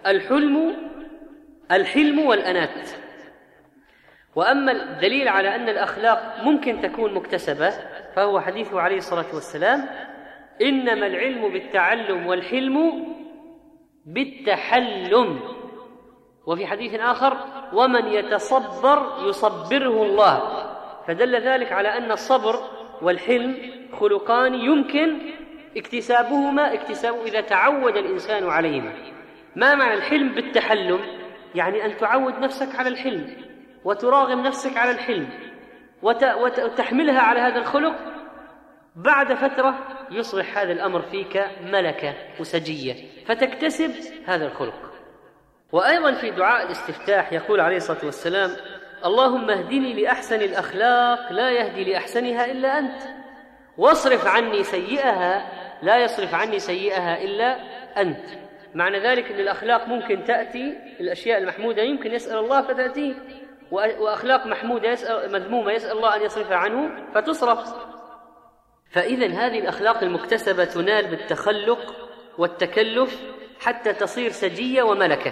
الحلم والأنات. وأما الدليل على أن الأخلاق ممكن تكون مكتسبة فهو حديثه عليه الصلاة والسلام: إنما العلم بالتعلم والحلم بالتحلم. وفي حديث آخر: ومن يتصبر يصبره الله. فدل ذلك على أن الصبر والحلم خلقان يمكن اكتسابهما إذا تعود الإنسان عليهما. ما معنى الحلم بالتحلم؟ يعني أن تعود نفسك على الحلم وتراغم نفسك على الحلم وتحملها على هذا الخلق. بعد فترة يصبح هذا الأمر فيك ملكة وسجية فتكتسب هذا الخلق. وأيضا في دعاء الاستفتاح يقول عليه الصلاة والسلام: اللهم اهدني لأحسن الأخلاق لا يهدي لأحسنها إلا أنت، واصرف عني سيئها لا يصرف عني سيئها إلا أنت. معنى ذلك أن الأخلاق ممكن تأتي، الأشياء المحمودة يمكن يسأل الله فتأتيه، وأخلاق محمودة مذمومة يسأل الله أن يصرفها عنه فتصرف. فإذن هذه الأخلاق المكتسبة تنال بالتخلق والتكلف حتى تصير سجية وملكة.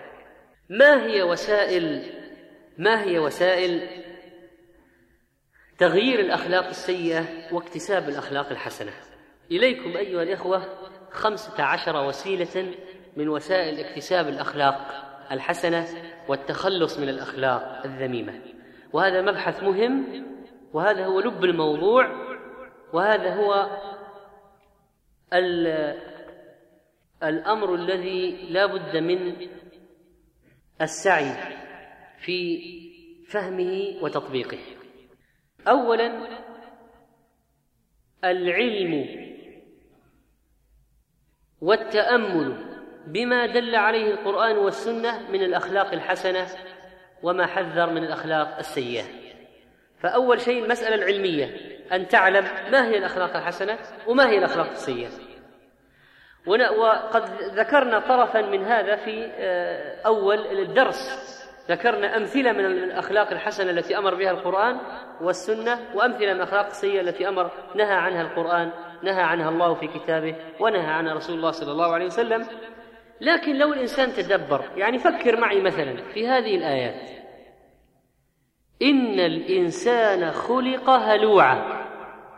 ما هي وسائل تغيير الأخلاق السيئة واكتساب الأخلاق الحسنة؟ إليكم أيها الإخوة 15 وسيلة من وسائل اكتساب الأخلاق الحسنة والتخلص من الأخلاق الذميمة. وهذا مبحث مهم، وهذا هو لب الموضوع، وهذا هو الأمر الذي لا بد من السعي في فهمه وتطبيقه. أولا العلم والتأمل بما دل عليه القرآن والسنة من الأخلاق الحسنة وما حذر من الأخلاق السيئة. فأول شيء المسألة العلمية، أن تعلم ما هي الأخلاق الحسنة وما هي الأخلاق السيئة. وقد ذكرنا طرفا من هذا في أول الدرس، ذكرنا أمثلة من الأخلاق الحسنة التي أمر بها القرآن والسنة، وأمثلة من الأخلاق السيئة التي نهى عنها القرآن، نهى عنها الله في كتابه، ونهى عنها رسول الله صلى الله عليه وسلم. لكن لو الإنسان تدبر، يعني فكر معي مثلا في هذه الآيات: إن الإنسان خلق هلوعا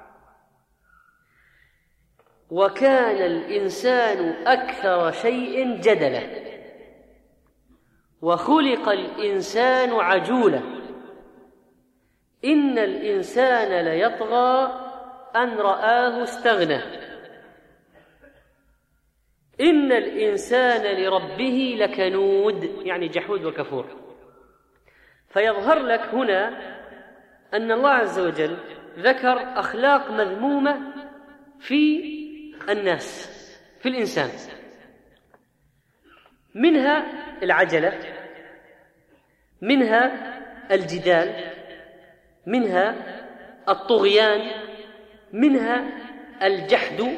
وكان الإنسان أكثر شيء جدلا وخلق الإنسان عجولا إن الإنسان ليطغى أن رآه استغنى إن الإنسان لربه لكنود، يعني جحود وكفور. فيظهر لك هنا أن الله عز وجل ذكر أخلاق مذمومة في الناس، في الإنسان، منها العجلة، منها الجدال، منها الطغيان، منها الجحد،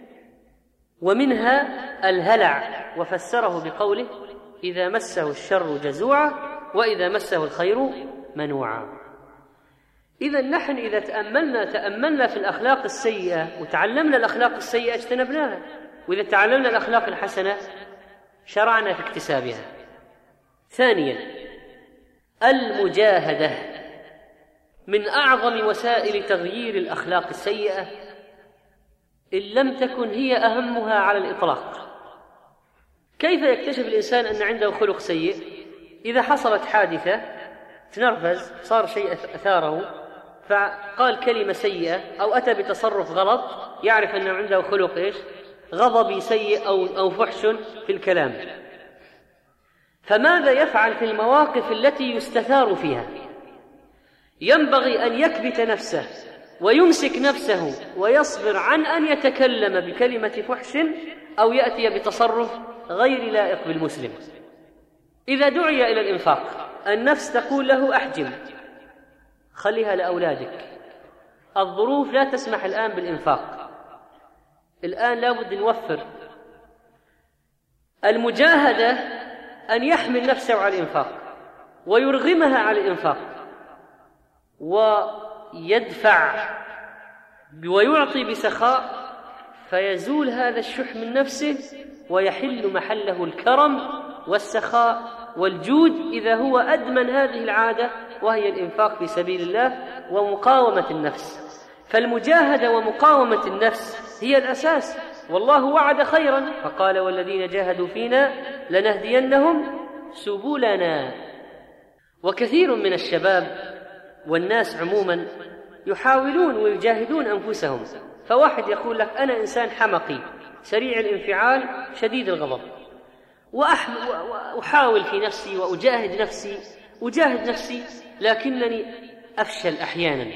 ومنها الهلع. وفسره بقوله: إذا مسه الشر جزوعا وإذا مسه الخير منوعا. إذا نحن إذا تأملنا في الأخلاق السيئة وتعلمنا الأخلاق السيئة اجتنبناها، وإذا تعلمنا الأخلاق الحسنة شرعنا في اكتسابها. ثانيا المجاهدة من أعظم وسائل تغيير الأخلاق السيئة، إن لم تكن هي أهمها على الإطلاق. كيف يكتشف الإنسان أن عنده خلق سيء؟ إذا حصلت حادثة تنرفز، صار شيء أثاره، فقال كلمة سيئة أو أتى بتصرف غلط، يعرف أنه عنده خلق غضبي سيء أو فحش في الكلام. فماذا يفعل في المواقف التي يستثار فيها؟ ينبغي أن يكبت نفسه ويمسك نفسه ويصبر عن أن يتكلم بكلمة فحش أو يأتي بتصرف غير لائق بالمسلم. إذا دعي إلى الإنفاق، النفس تقول له: أحجم، خليها لأولادك، الظروف لا تسمح الآن بالإنفاق، الآن لابد نوفر. المجاهدة أن يحمل نفسه على الإنفاق ويرغمها على الإنفاق ويدفع ويعطي بسخاء، فيزول هذا الشح من نفسه ويحل محله الكرم والسخاء والجود، إذا هو أدمن هذه العادة وهي الإنفاق في سبيل الله ومقاومة النفس. فالمجاهدة ومقاومة النفس هي الأساس، والله وعد خيرا فقال: والذين جاهدوا فينا لنهدينهم سبلنا. وكثير من الشباب والناس عموما يحاولون ويجاهدون أنفسهم. فواحد يقول لك: أنا إنسان حمقي سريع الانفعال شديد الغضب، وأحاول في نفسي وأجاهد نفسي لكنني أفشل أحيانا.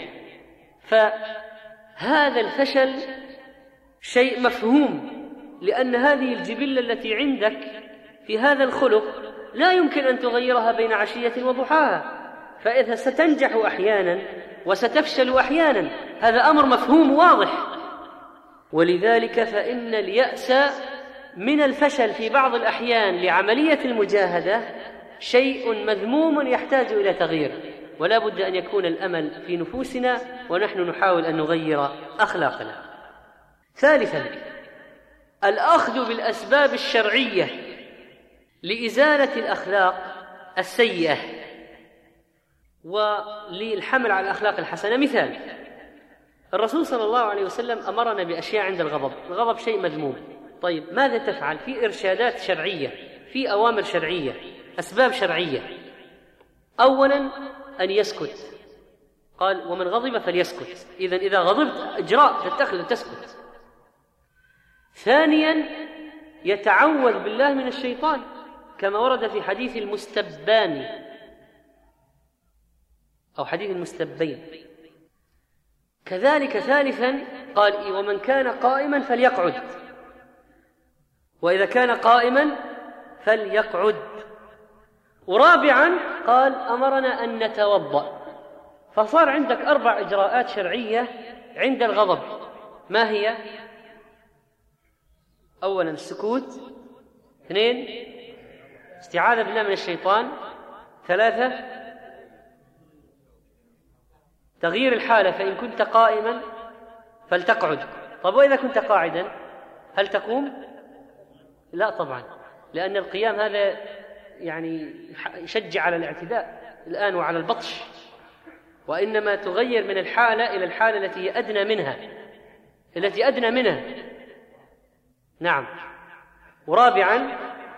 فهذا الفشل شيء مفهوم، لأن هذه الجبلة التي عندك في هذا الخلق لا يمكن أن تغيرها بين عشية وضحاها. فإذا ستنجح أحيانا وستفشل أحيانا، هذا أمر مفهوم واضح. ولذلك فإن اليأس من الفشل في بعض الأحيان لعملية المجاهدة شيء مذموم يحتاج إلى تغيير، ولا بد أن يكون الأمل في نفوسنا ونحن نحاول أن نغير أخلاقنا. ثالثا، الأخذ بالأسباب الشرعية لإزالة الأخلاق السيئة وللحمل على الأخلاق الحسنة. مثال: الرسول صلى الله عليه وسلم أمرنا بأشياء عند الغضب. الغضب شيء مذموم. طيب ماذا تفعل؟ في إرشادات شرعية، في أوامر شرعية، أسباب شرعية. أولا أن يسكت، قال: ومن غضب فليسكت. إذا غضبت إجراء تتخذ تسكت. ثانيا يتعوذ بالله من الشيطان كما ورد في حديث المستبان أو حديث المستبين. كذلك ثالثا قال: ومن كان قائما فليقعد، وإذا كان قائما فليقعد. ورابعا قال: أمرنا أن نتوضأ. فصار عندك 4 إجراءات شرعية عند الغضب. ما هي؟ أولا السكوت، 2 استعاذة بالله من الشيطان، 3 تغيير الحالة، فإن كنت قائما فلتقعد. طب وإذا كنت قاعدا هل تقوم؟ لا طبعا، لأن القيام هذا يعني يشجع على الاعتداء الآن وعلى البطش، وإنما تغير من الحالة إلى الحالة التي هي أدنى منها. نعم. ورابعا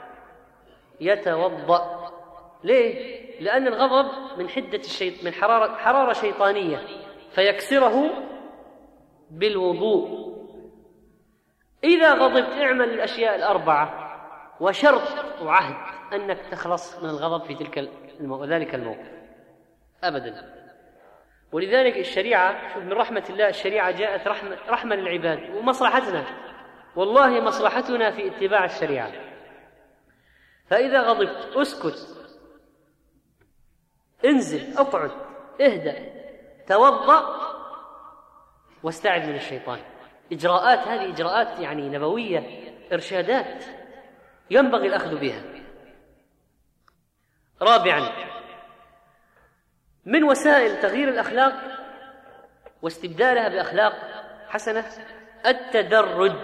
يتوضأ. ليه؟ لأن الغضب من حدة من حرارة شيطانية، فيكسره بالوضوء. إذا غضبت اعمل الأشياء 4، وشرط وعهد أنك تخلص من الغضب في ذلك الموقف أبدا. ولذلك الشريعة، شوف من رحمة الله، الشريعة جاءت رحمة للعباد ومصلحتنا، والله مصلحتنا في اتباع الشريعة. فإذا غضبت اسكت، انزل، اقعد، اهدأ، توضأ، واستعذ من الشيطان. هذه إجراءات يعني نبوية، إرشادات ينبغي الأخذ بها. رابعا، من وسائل تغيير الأخلاق واستبدالها بأخلاق حسنة التدرج.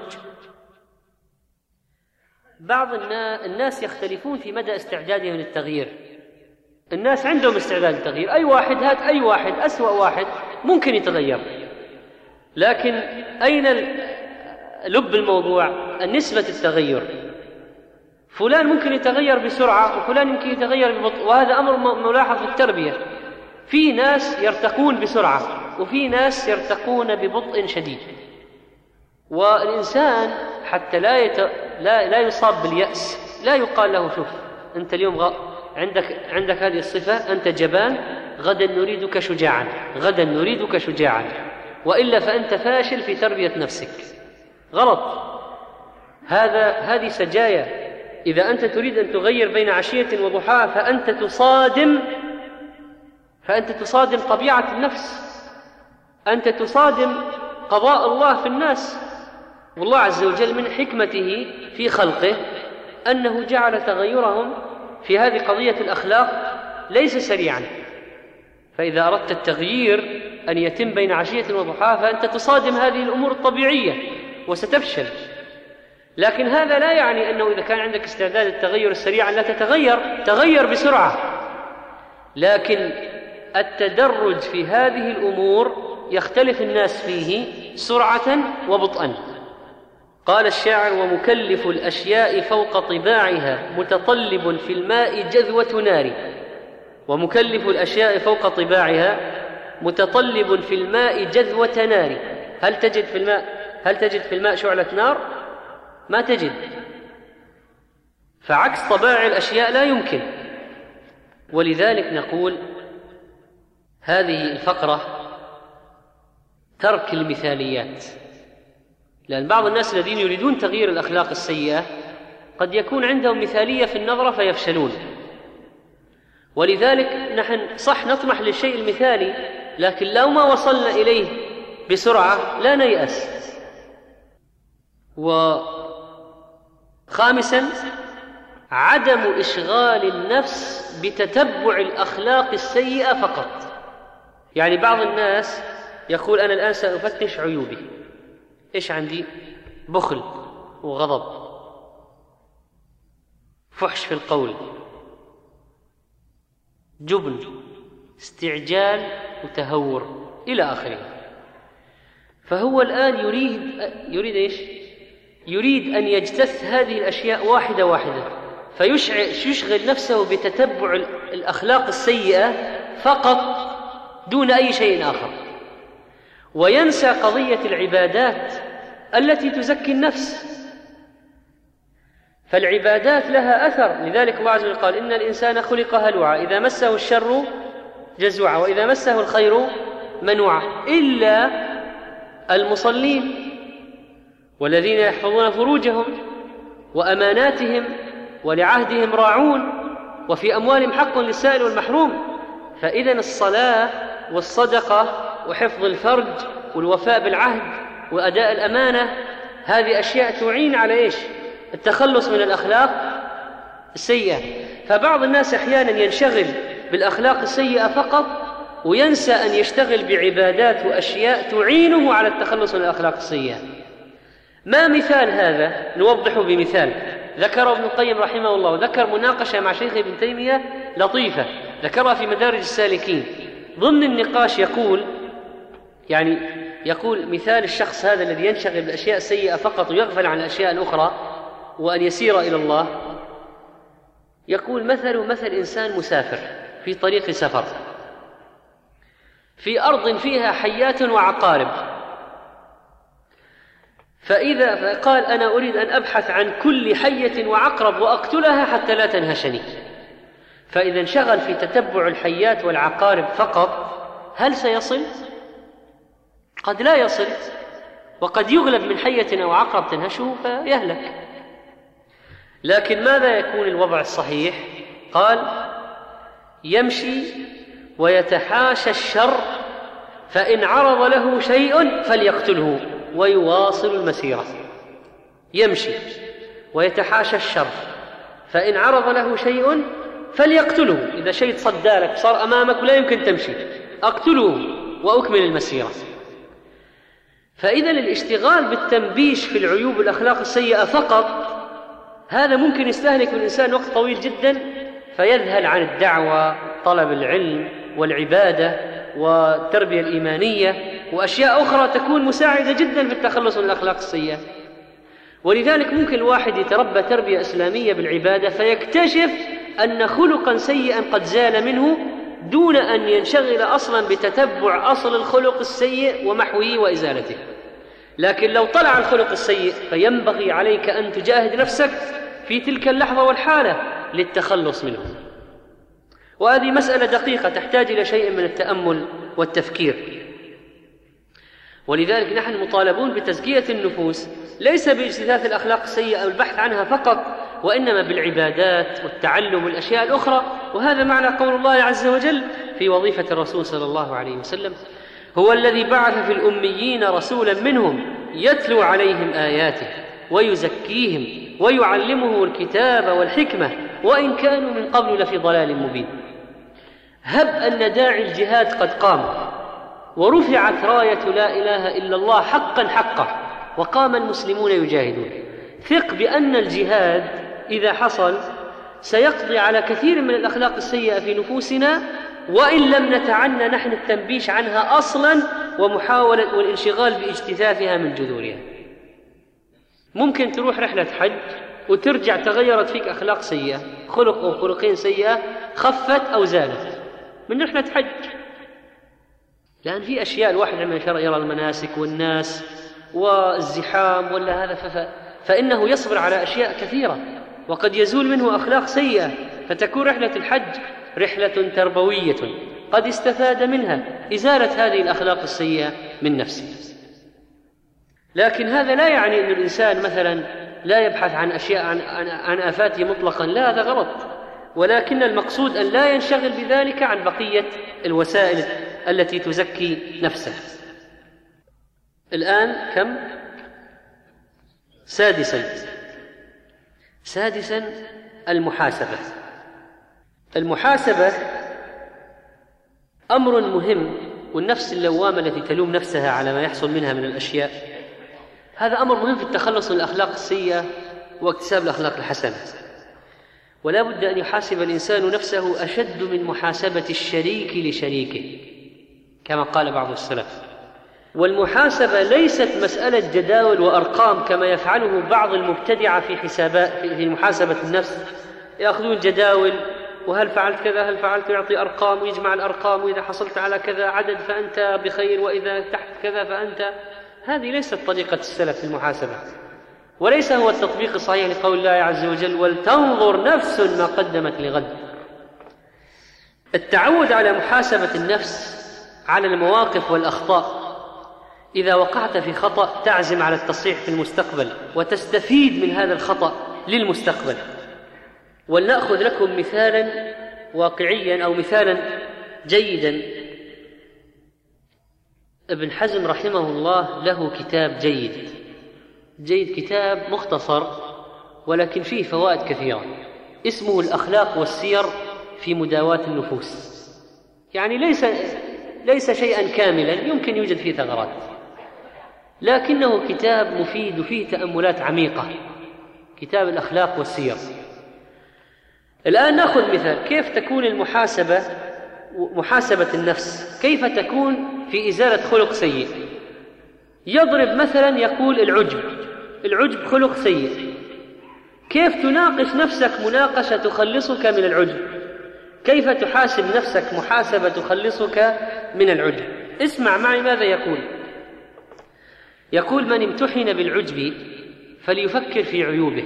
بعض الناس يختلفون في مدى استعدادهم للتغيير. الناس عندهم استعداد للتغيير، أي واحد أسوأ واحد ممكن يتغير، لكن أين لب الموضوع؟ النسبة التغير. فلان ممكن يتغير بسرعة وفلان ممكن يتغير ببطء، وهذا أمر ملاحظ في التربية. في ناس يرتقون بسرعة وفي ناس يرتقون ببطء شديد. والإنسان حتى لا يصاب باليأس، لا يقال له: شوف أنت اليوم عندك هذه الصفة، أنت جبان، غدا نريدك شجاعا، وإلا فأنت فاشل في تربية نفسك. غلط، هذه سجايا. إذا أنت تريد أن تغير بين عشية وضحاها فأنت تصادم طبيعة النفس، أنت تصادم قضاء الله في الناس. والله عز وجل من حكمته في خلقه أنه جعل تغيرهم في هذه قضية الأخلاق ليس سريعا. فإذا أردت التغيير أن يتم بين عشية وضحاها فأنت تصادم هذه الأمور الطبيعية وستفشل. لكن هذا لا يعني أنه إذا كان عندك استعداد التغير السريع لا تغير بسرعة، لكن التدرج في هذه الأمور يختلف الناس فيه سرعة وبطئا. قال الشاعر: ومكلف الأشياء فوق طباعها متطلب في الماء جذوة نار. ومكلف الأشياء فوق طباعها متطلب في الماء جذوة نار. هل تجد في الماء شعلة نار؟ ما تجد. فعكس طبائع الأشياء لا يمكن. ولذلك نقول هذه الفقرة ترك المثاليات، لأن بعض الناس الذين يريدون تغيير الأخلاق السيئة قد يكون عندهم مثالية في النظرة فيفشلون، ولذلك نحن صح نطمح للشيء المثالي، لكن لو ما وصلنا إليه بسرعة لا نيأس. وخامسا عدم إشغال النفس بتتبع الأخلاق السيئة فقط. يعني بعض الناس يقول أنا الآن سأفتش عيوبي، إيش عندي؟ بخل وغضب، فحش في القول، جبن، استعجال وتهور إلى آخره. فهو الآن يريد إيش؟ يريد أن يجتث هذه الأشياء واحدة واحدة، فيشغل نفسه بتتبع الأخلاق السيئة فقط دون أي شيء آخر، وينسى قضية العبادات التي تزكي النفس. فالعبادات لها أثر، لذلك الله عز وجل قال إن الإنسان خلق هلوعا إذا مسه الشر جزوعا وإذا مسه الخير منوعا إلا المصلين والذين يحفظون فروجهم وأماناتهم ولعهدهم راعون وفي أموالهم حق للسائل والمحروم. فإذن الصلاة والصدقة وحفظ الفرج والوفاء بالعهد وأداء الأمانة هذه أشياء تعين على إيش؟ التخلص من الأخلاق السيئة. فبعض الناس أحيانا ينشغل بالأخلاق السيئة فقط وينسى أن يشتغل بعبادات وأشياء تعينه على التخلص من الأخلاق السيئة. ما مثال هذا؟ نوضحه بمثال ذكره ابن القيم رحمه الله، ذكر مناقشة مع شيخ ابن تيمية لطيفة ذكرها في مدارج السالكين. ضمن النقاش يقول مثال الشخص هذا الذي ينشغل بالأشياء السيئة فقط ويغفل عن الأشياء الأخرى وأن يسير إلى الله، يقول مثل إنسان مسافر في طريق سفر في أرض فيها حيات وعقارب، فإذا قال أنا أريد أن أبحث عن كل حية وعقرب وأقتلها حتى لا تنهشني، فإذا انشغل في تتبع الحيات والعقارب فقط هل سيصل؟ قد لا يصل، وقد يغلب من حية أو عقرب تنهشه فيهلك. لكن ماذا يكون الوضع الصحيح؟ قال يمشي ويتحاشى الشر فإن عرض له شيء فليقتله ويواصل المسيرة. يمشي ويتحاشى الشر فإن عرض له شيء فليقتله، إذا شيء صدالك صار أمامك ولا يمكن تمشي أقتله وأكمل المسيرة. فإذا الاشتغال بالتنبيش في العيوب والأخلاق السيئة فقط هذا ممكن يستهلك الإنسان وقت طويل جدا فيذهل عن الدعوة، طلب العلم والعبادة والتربية الإيمانية وأشياء أخرى تكون مساعدة جدا في التخلص من الأخلاق السيئة. ولذلك ممكن الواحد يتربى تربية إسلامية بالعبادة فيكتشف أن خلقا سيئا قد زال منه دون أن ينشغل أصلا بتتبع أصل الخلق السيء ومحوه وإزالته. لكن لو طلع الخلق السيء فينبغي عليك أن تجاهد نفسك في تلك اللحظة والحالة للتخلص منه. وهذه مسألة دقيقة تحتاج إلى شيء من التأمل والتفكير. ولذلك نحن مطالبون بتزكية النفوس ليس باجتثاث الأخلاق السيئة أو البحث عنها فقط، وإنما بالعبادات والتعلم والأشياء الأخرى. وهذا معنى قول الله عز وجل في وظيفة الرسول صلى الله عليه وسلم: هو الذي بعث في الأميين رسولا منهم يتلو عليهم آياته ويزكيهم ويعلمهم الكتاب والحكمة وإن كانوا من قبل لفي ضلال مبين. هب أن داعي الجهاد قد قام ورفعت راية لا إله إلا الله حقا حقا وقام المسلمون يجاهدون، ثق بأن الجهاد إذا حصل سيقضي على كثير من الأخلاق السيئة في نفوسنا، وإن لم نتعنى نحن التنبيش عنها أصلا ومحاولة والانشغال باجتثاثها من جذورها. ممكن تروح رحلة حج وترجع تغيرت فيك أخلاق سيئة، خلق أو خلقين سيئة خفت أو زالت من رحلة حج، لأن في أشياء الواحد عندما يرى المناسك والناس والزحام ولا هذا فإنه يصبر على أشياء كثيرة وقد يزول منه أخلاق سيئة، فتكون رحلة الحج رحلة تربوية قد استفاد منها إزالة هذه الأخلاق السيئة من نفسه. لكن هذا لا يعني أن الإنسان مثلا لا يبحث عن أشياء عن آفاته مطلقا، لا، هذا غلط. ولكن المقصود أن لا ينشغل بذلك عن بقية الوسائل التي تزكي نفسه. الآن كم؟ سادسا المحاسبة. المحاسبة أمر مهم، والنفس اللوامة التي تلوم نفسها على ما يحصل منها من الأشياء، هذا أمر مهم في التخلص من الأخلاق السيئة واكتساب الأخلاق الحسنة. ولا بد أن يحاسب الإنسان نفسه أشد من محاسبة الشريك لشريكه كما قال بعض السلف. والمحاسبة ليست مسألة جداول وأرقام كما يفعله بعض المبتدعة في محاسبة النفس، يأخذون جداول وهل فعلت كذا هل فعلت، يعطي أرقام ويجمع الأرقام، وإذا حصلت على كذا عدد فأنت بخير، وإذا تحت كذا فأنت. هذه ليست طريقة السلف في المحاسبة، وليس هو التطبيق الصحيح لقول الله عز وجل ولتنظر نفس ما قدمت لغد. التعود على محاسبة النفس على المواقف والأخطاء، إذا وقعت في خطأ تعزم على التصحيح في المستقبل وتستفيد من هذا الخطأ للمستقبل. ولنأخذ لكم مثالا واقعيا أو مثالا جيدا. ابن حزم رحمه الله له كتاب جيد، كتاب مختصر ولكن فيه فوائد كثيرة، اسمه الأخلاق والسير في مداواة النفوس. يعني ليس شيئا كاملا يمكن يوجد فيه ثغرات، لكنه كتاب مفيد وفيه تأملات عميقة، كتاب الأخلاق والسير. الآن نأخذ مثال كيف تكون محاسبة النفس، كيف تكون في إزالة خلق سيء. يضرب مثلا يقول العجب خلق سيء، كيف تناقش نفسك مناقشة تخلصك من العجب، كيف تحاسب نفسك محاسبة تخلصك من العجب. اسمع معي ماذا يقول من امتحن بالعجب فليفكر في عيوبه،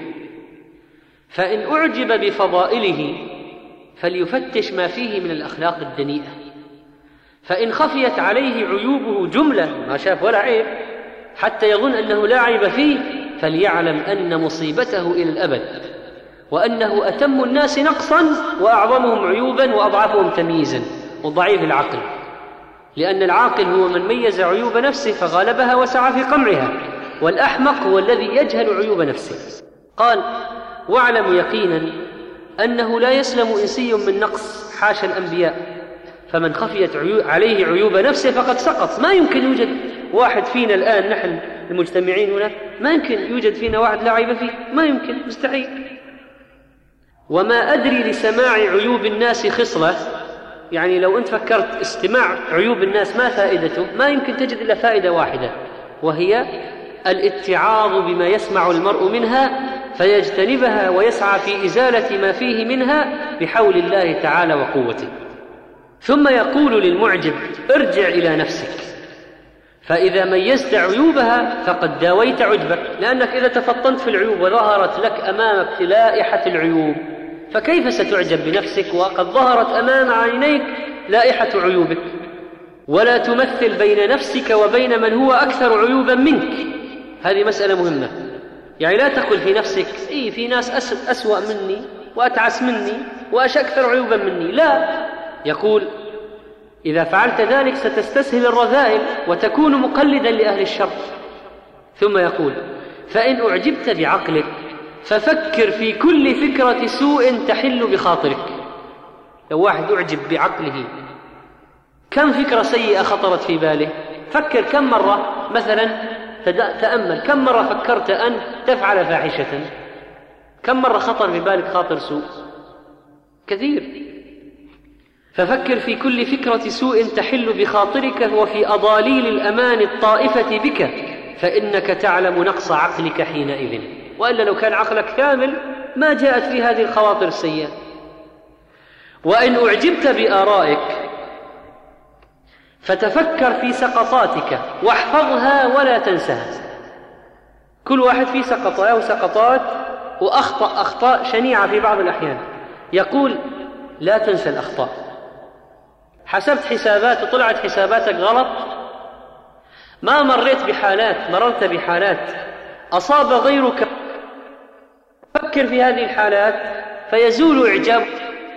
فإن أعجب بفضائله فليفتش ما فيه من الأخلاق الدنيئة، فإن خفيت عليه عيوبه جملة ما شاف ولا عيب حتى يظن أنه لا عيب فيه، فليعلم أن مصيبته إلى الأبد، وأنه أتم الناس نقصا وأعظمهم عيوبا وأضعفهم تمييزا وضعيف العقل، لأن العاقل هو من ميز عيوب نفسه فغالبها وسعى في قمعها، والأحمق هو الذي يجهل عيوب نفسه. قال واعلم يقينا أنه لا يسلم إنسي من نقص حاشا الأنبياء، فمن خفيت عليه عيوب نفسه فقد سقط. ما يمكن يوجد واحد فينا الآن، نحن المجتمعين هنا، ما يمكن يوجد فينا واحد لا عيب فيه، ما يمكن، مستحيل. وما أدري لسماع عيوب الناس خصلة، يعني لو أنت فكرت استماع عيوب الناس ما فائدته، ما يمكن تجد إلا فائدة واحدة، وهي الاتعاظ بما يسمع المرء منها فيجتنبها ويسعى في إزالة ما فيه منها بحول الله تعالى وقوته. ثم يقول للمعجب ارجع إلى نفسك، فإذا ميزت عيوبها فقد داويت عجبك، لأنك إذا تفطنت في العيوب وظهرت لك أمامك لائحة العيوب فكيف ستعجب بنفسك وقد ظهرت أمام عينيك لائحة عيوبك؟ ولا تمثل بين نفسك وبين من هو أكثر عيوبا منك، هذه مسألة مهمة. يعني لا تقل في نفسك في ناس أسوأ مني وأتعس مني وأكثر عيوبا مني، لا، يقول إذا فعلت ذلك ستستسهل الرذائل وتكون مقلدا لأهل الشر. ثم يقول فإن أعجبت بعقلك ففكر في كل فكرة سوء تحل بخاطرك. لو واحد أعجب بعقله كم فكرة سيئة خطرت في باله، فكر كم مرة مثلا، تأمل كم مرة فكرت أن تفعل فاحشة، كم مرة خطر في بالك خاطر سوء، كثير. ففكر في كل فكرة سوء تحل بخاطرك وفي أضاليل الأمان الطائفة بك، فإنك تعلم نقص عقلك حينئذ، وإلا لو كان عقلك كامل ما جاءت في هذه الخواطر السيئة. وإن أعجبت بآرائك فتفكر في سقطاتك واحفظها ولا تنسها. كل واحد فيه سقطات وأخطأ أخطاء شنيعة في بعض الأحيان، يقول لا تنسى الأخطاء. حسبت حسابات وطلعت حساباتك غلط، ما مررت بحالات أصاب غيرك، فكر في هذه الحالات فيزول إعجاب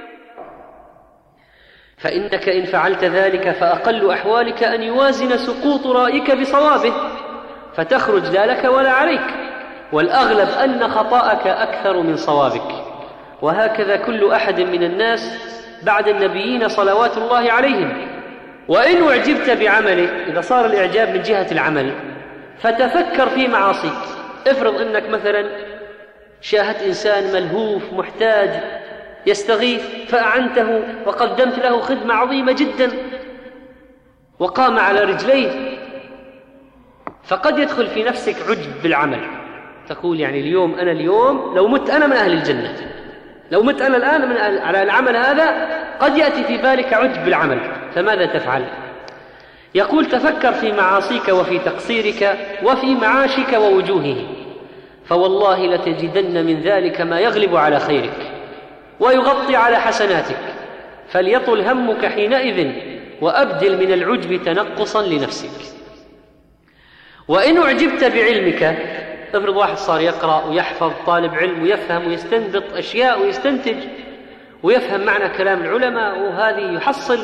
فإنك إن فعلت ذلك فأقل أحوالك أن يوازن سقوط رأيك بصوابه، فتخرج لا لك ولا عليك، والأغلب أن خطأك أكثر من صوابك. وهكذا كل أحد من الناس بعد النبيين صلوات الله عليهم. وإن أعجبت بعمله، إذا صار الإعجاب من جهة العمل، فتفكر في معاصيك. افرض أنك مثلا شاهدت إنسان ملهوف محتاج يستغيث فأعنته وقدمت له خدمة عظيمة جدا وقام على رجليه، فقد يدخل في نفسك عجب بالعمل، تقول يعني اليوم لو مت أنا من أهل الجنة، لو مت أنا الآن على العمل هذا، قد يأتي في بالك عجب بالعمل، فماذا تفعل؟ يقول تفكر في معاصيك وفي تقصيرك وفي معاشك ووجوهه، فوالله لتجدن من ذلك ما يغلب على خيرك ويغطي على حسناتك، فليطل همك حينئذ وأبدل من العجب تنقصا لنفسك. وإن أعجبت بعلمك، افرض واحد صار يقرأ ويحفظ، طالب علم، ويفهم ويستنبط أشياء ويستنتج ويفهم معنى كلام العلماء وهذه يحصل،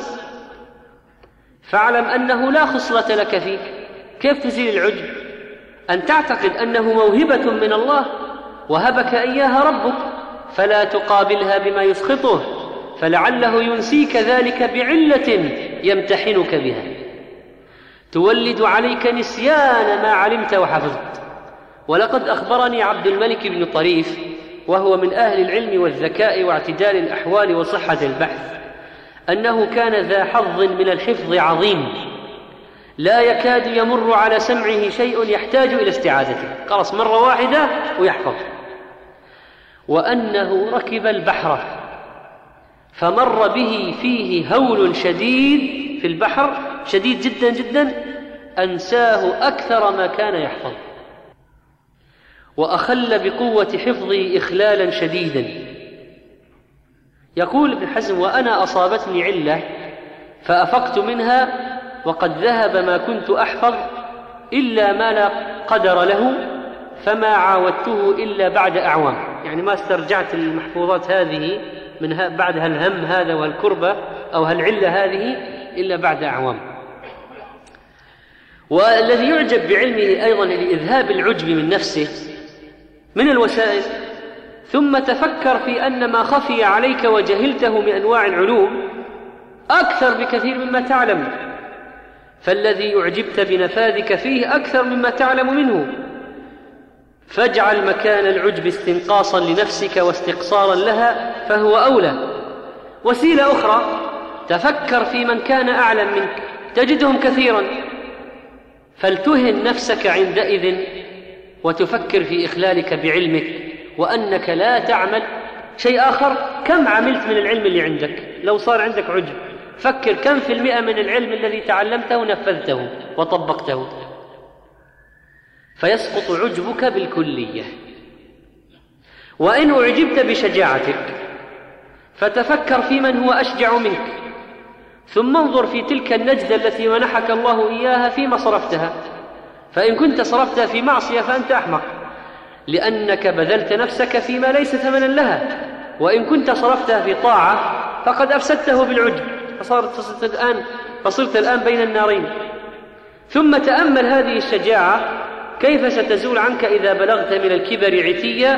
فاعلم أنه لا خصلة لك فيه. كيف تزيل العجب؟ أن تعتقد أنه موهبة من الله وهبك إياها ربك، فلا تقابلها بما يسخطه، فلعله ينسيك ذلك بعلة يمتحنك بها تولد عليك نسيان ما علمت وحفظت. ولقد أخبرني عبد الملك بن طريف، وهو من أهل العلم والذكاء واعتدال الأحوال وصحة البحث، أنه كان ذا حظ من الحفظ عظيم، لا يكاد يمر على سمعه شيء يحتاج إلى استعادته، خلاص مرة واحدة ويحفظ. وأنه ركب البحر فمر به فيه هول شديد في البحر، شديد جدا جدا، أنساه أكثر ما كان يحفظ، وأخل بقوة حفظه إخلالا شديدا. يقول ابن حزم: وأنا أصابتني علة فأفقت منها وقد ذهب ما كنت أحفظ إلا ما لا قدر له، فما عاودته إلا بعد أعوام. يعني ما استرجعت المحفوظات هذه من بعد هالهم هذا وهالكربة أو هالعلة هذه إلا بعد أعوام. والذي يعجب بعلمه أيضا لإذهاب العجب من نفسه من الوسائل، ثم تفكر في أن ما خفي عليك وجهلته من أنواع العلوم أكثر بكثير مما تعلم، فالذي أعجبت بنفاذك فيه أكثر مما تعلم منه، فاجعل مكان العجب استنقاصا لنفسك واستقصارا لها، فهو أولى. وسيلة أخرى: تفكر في من كان أعلم منك، تجدهم كثيرا، فلتهن نفسك عندئذ وتفكر في إخلالك بعلمك وأنك لا تعمل شيء آخر. كم عملت من العلم اللي عندك؟ لو صار عندك عجب فكر كم في المئة من العلم الذي تعلمته نفذته وطبقته، فيسقط عجبك بالكلية. وإن أعجبت بشجاعتك فتفكر في من هو أشجع منك، ثم انظر في تلك النجدة التي منحك الله إياها فيما صرفتها، فإن كنت صرفتها في معصية فأنت أحمق، لأنك بذلت نفسك فيما ليس ثمنا لها، وإن كنت صرفتها في طاعة فقد أفسدته بالعجب، فصرت الآن بين النارين. ثم تأمل هذه الشجاعة كيف ستزول عنك إذا بلغت من الكبر عتيا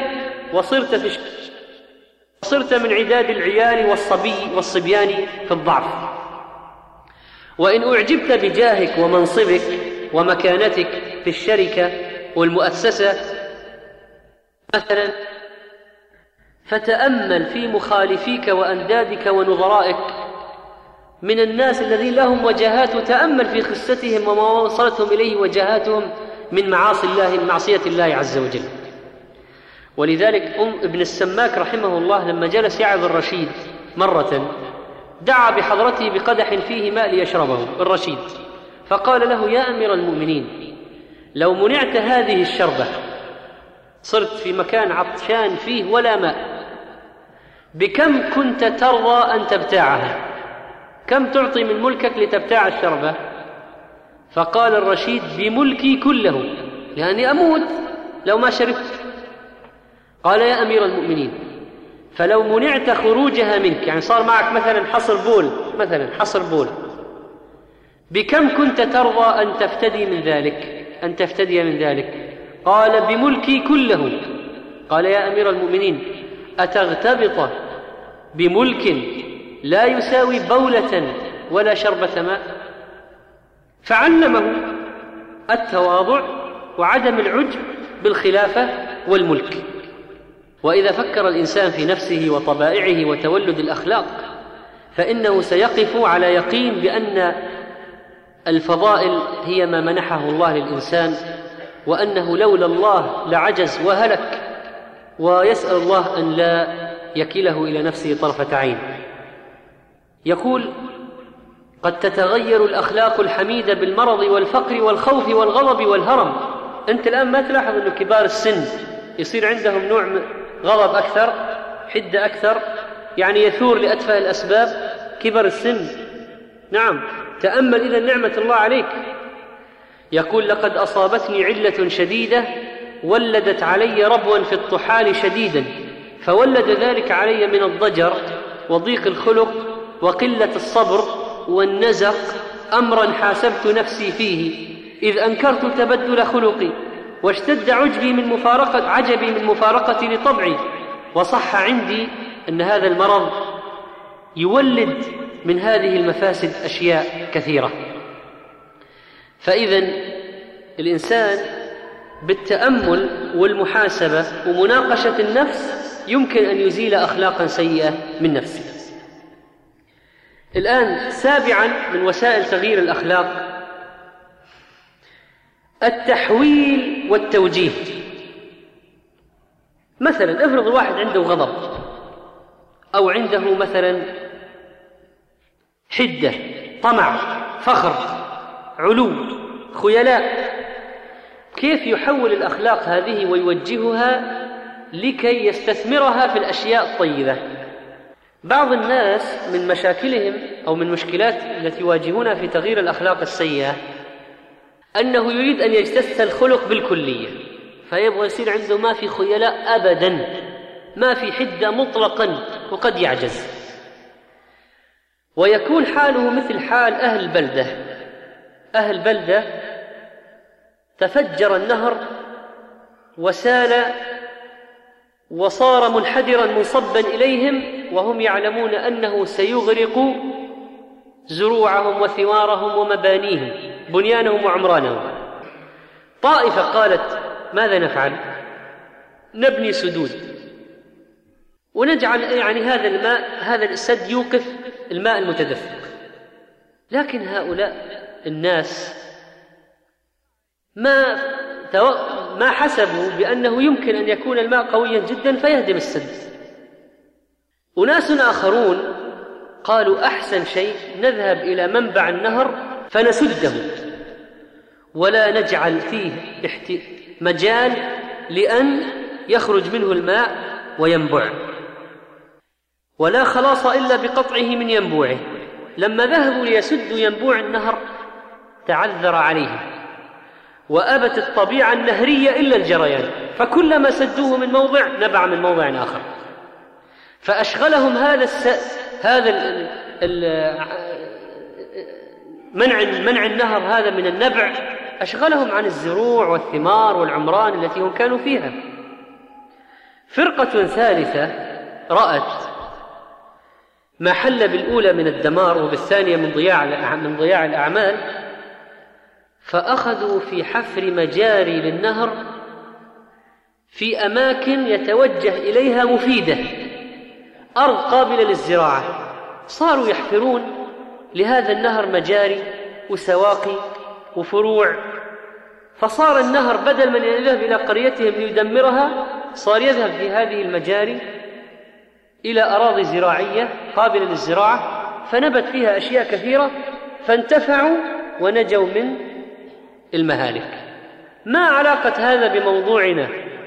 وصرت من عداد العيال والصبيان في الضعف. وإن أعجبت بجاهك ومنصبك ومكانتك في الشركة والمؤسسة مثلا، فتأمل في مخالفيك وأندادك ونظرائك من الناس الذين لهم وجهات، وتأمل في خستهم وما وصلتهم إليه وجهاتهم من معصية الله عز وجل. ولذلك ابن السماك رحمه الله لما جلس يعظ الرشيد مرة دعا بحضرته بقدح فيه ماء ليشربه الرشيد، فقال له: يا أمير المؤمنين، لو منعت هذه الشربة صرت في مكان عطشان فيه ولا ماء، بكم كنت ترضى أن تبتاعها؟ كم تعطي من ملكك لتبتاع الشربة؟ فقال الرشيد: بملكي كله، لأني أموت لو ما شربت. قال: يا أمير المؤمنين، فلو منعت خروجها منك، يعني صار معك مثلا حصر بول مثلا حصر بول، بكم كنت ترضى أن تفتدي من ذلك؟ قال بملكي كله. قال يا أمير المؤمنين أتغتبط بملك لا يساوي بولة ولا شربة ماء؟ فعلمه التواضع وعدم العجب بالخلافة والملك. وإذا فكر الإنسان في نفسه وطبائعه وتولد الأخلاق فإنه سيقف على يقين بأن الفضائل هي ما منحه الله للإنسان، وأنه لولا الله لعجز وهلك، ويسأل الله أن لا يكله إلى نفسه طرفة عين. يقول قد تتغير الأخلاق الحميدة بالمرض والفقر والخوف والغضب والهرم. أنت الآن ما تلاحظ أن كبار السن يصير عندهم نوع غضب أكثر، حدة أكثر، يعني يثور لأتفه الأسباب كبر السن. نعم، تأمل إذا نعمة الله عليك. يقول لقد أصابتني علة شديدة ولدت علي ربوا في الطحال شديدا، فولد ذلك علي من الضجر وضيق الخلق وقلة الصبر والنزق أمرا حاسبت نفسي فيه، إذ أنكرت تبدل خلقي واشتد عجبي من مفارقتي لطبعي، وصح عندي أن هذا المرض يولد من هذه المفاسد أشياء كثيرة. فإذا الإنسان بالتأمل والمحاسبة ومناقشة النفس يمكن أن يزيل أخلاقا سيئة من نفسه. الآن سابعا من وسائل تغيير الأخلاق التحويل والتوجيه. مثلا افرض الواحد عنده غضب أو عنده مثلا حدة، طمع، فخر، علو، خيلاء، كيف يحول الأخلاق هذه ويوجهها لكي يستثمرها في الأشياء الطيبة؟ بعض الناس من مشاكلهم أو من مشكلات التي يواجهونها في تغيير الأخلاق السيئة أنه يريد أن يجتث الخلق بالكلية، فيبغى يصير عنده ما في خيلاء أبدا، ما في حدة مطلقا، وقد يعجز ويكون حاله مثل حال أهل بلدة تفجر النهر وسال وصار منحدرا منصبا إليهم وهم يعلمون أنه سيغرق زروعهم وثمارهم ومبانيهم، بنيانهم وعمرانهم. طائفة قالت ماذا نفعل؟ نبني سدود ونجعل هذا الماء، هذا السد يوقف الماء المتدفق. لكن هؤلاء الناس ما حسبوا بأنه يمكن أن يكون الماء قويا جدا فيهدم السد. أناس آخرون قالوا أحسن شيء نذهب إلى منبع النهر فنسده ولا نجعل فيه مجال لأن يخرج منه الماء وينبع، ولا خلاص إلا بقطعه من ينبوعه. لما ذهبوا ليسدوا ينبوع النهر تعذر عليهم، وأبت الطبيعة النهرية إلا الجريان، فكلما سدوه من موضع نبع من موضع آخر، فأشغلهم منع النهر هذا من النبع، أشغلهم عن الزروع والثمار والعمران التي هم كانوا فيها. فرقة ثالثة رأت ما حل بالأولى من الدمار وبالثانية من ضياع الأعمال، فأخذوا في حفر مجاري للنهر في أماكن يتوجه إليها مفيدة، أرض قابلة للزراعة، صاروا يحفرون لهذا النهر مجاري وسواقي وفروع، فصار النهر بدل من يذهب إلى قريتهم ليدمرها صار يذهب في هذه المجاري إلى أراضي زراعية قابلة للزراعة، فنبت فيها أشياء كثيرة فانتفعوا ونجوا من المهالك. ما علاقة هذا بموضوعنا؟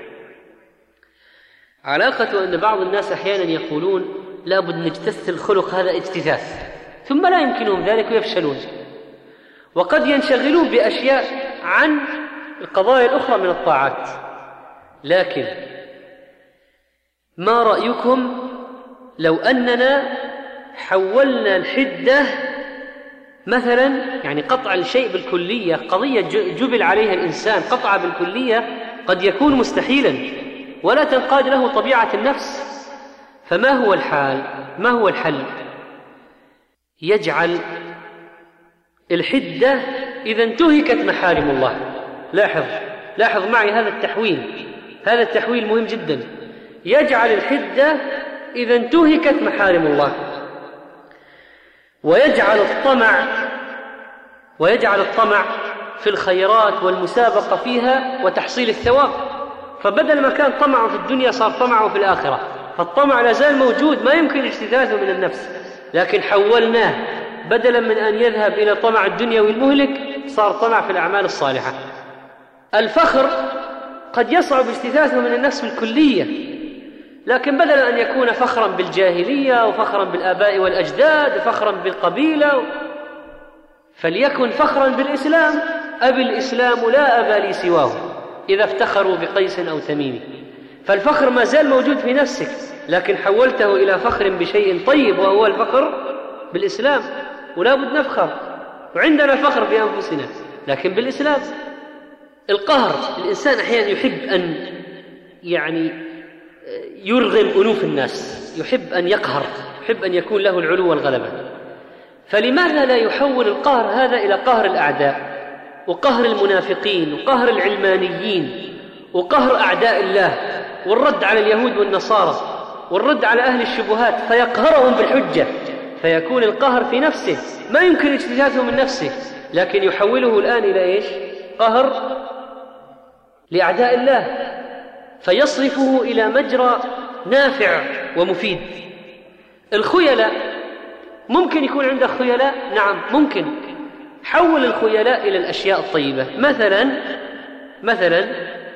علاقة أن بعض الناس أحيانا يقولون لا بد نجتث الخلق، هذا اجتثاث، ثم لا يمكنهم ذلك ويفشلون، وقد ينشغلون بأشياء عن القضايا الأخرى من الطاعات. لكن ما رأيكم لو أننا حولنا الحدة مثلا، يعني قطع الشيء بالكلية، قضية جبل عليها الإنسان، قطع بالكلية قد يكون مستحيلا ولا تنقاد له طبيعة النفس. فما هو الحال؟ ما هو الحل؟ يجعل الحدة إذا انتهكت محارم الله. لاحظ معي هذا التحويل مهم جدا. يجعل الحدة إذا انتهكت محارم الله، ويجعل الطمع في الخيرات والمسابقة فيها وتحصيل الثواب. فبدل ما كان طمعه في الدنيا صار طمعه في الآخرة، فالطمع لا زال موجود ما يمكن اجتثاثه من النفس، لكن حولناه بدلا من أن يذهب إلى طمع الدنيوي المهلك صار طمع في الأعمال الصالحة. الفخر قد يصعب اجتثاثه من النفس بالكلية، لكن بدل أن يكون فخرا بالجاهلية وفخرا بالآباء والأجداد وفخرا بالقبيلة، فليكن فخرا بالإسلام. أبي الإسلام لا أبا لي سواه إذا افتخروا بقيس أو تميم. فالفخر ما زال موجود في نفسك، لكن حولته إلى فخر بشيء طيب وهو الفخر بالإسلام. ولا بد نفخر، وعندنا فخر بأنفسنا لكن بالإسلام. القهر، الإنسان أحيانا يحب أن يرغم أنوف الناس، يحب أن يقهر، يحب أن يكون له العلو والغلبة. فلماذا لا يحول القهر هذا إلى قهر الأعداء وقهر المنافقين وقهر العلمانيين وقهر أعداء الله، والرد على اليهود والنصارى والرد على أهل الشبهات، فيقهرهم بالحجة، فيكون القهر في نفسه ما يمكن اجتثاثه من نفسه، لكن يحوله الآن إلى إيش؟ قهر لأعداء الله، فيصرفه إلى مجرى نافع ومفيد. الخيلاء ممكن يكون عندك خيلاء، نعم ممكن. حول الخيلاء إلى الأشياء الطيبة. مثلا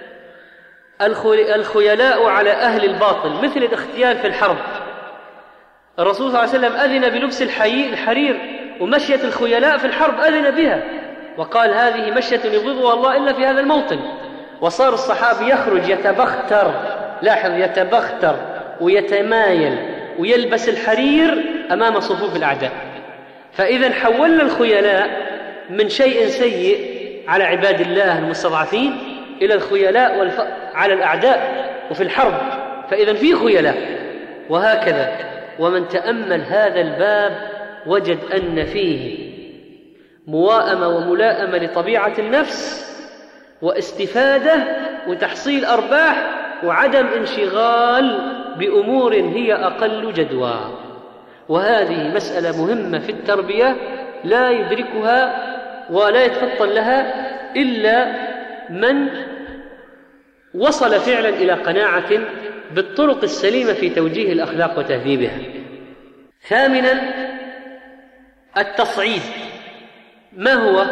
الخيلاء على أهل الباطل مثل الاختيال في الحرب. الرسول صلى الله عليه وسلم أذن بلبس الحرير، ومشية الخيلاء في الحرب أذن بها، وقال هذه مشية يبغضها الله إلا في هذا الموطن. وصار الصحابي يخرج يتبختر، لاحظ، يتبختر ويتمايل ويلبس الحرير أمام صفوف الأعداء. فإذا حولنا الخيلاء من شيء سيء على عباد الله المستضعفين إلى الخيلاء على الأعداء وفي الحرب، فإذا في خيلاء. وهكذا، ومن تأمل هذا الباب وجد أن فيه موائمة وملائمة لطبيعة النفس، واستفادة وتحصيل أرباح، وعدم انشغال بأمور هي أقل جدوى. وهذه مسألة مهمة في التربية لا يدركها ولا يتفطن لها إلا من وصل فعلا إلى قناعة بالطرق السليمة في توجيه الأخلاق وتهذيبها. ثامنا، التصعيد. ما هو؟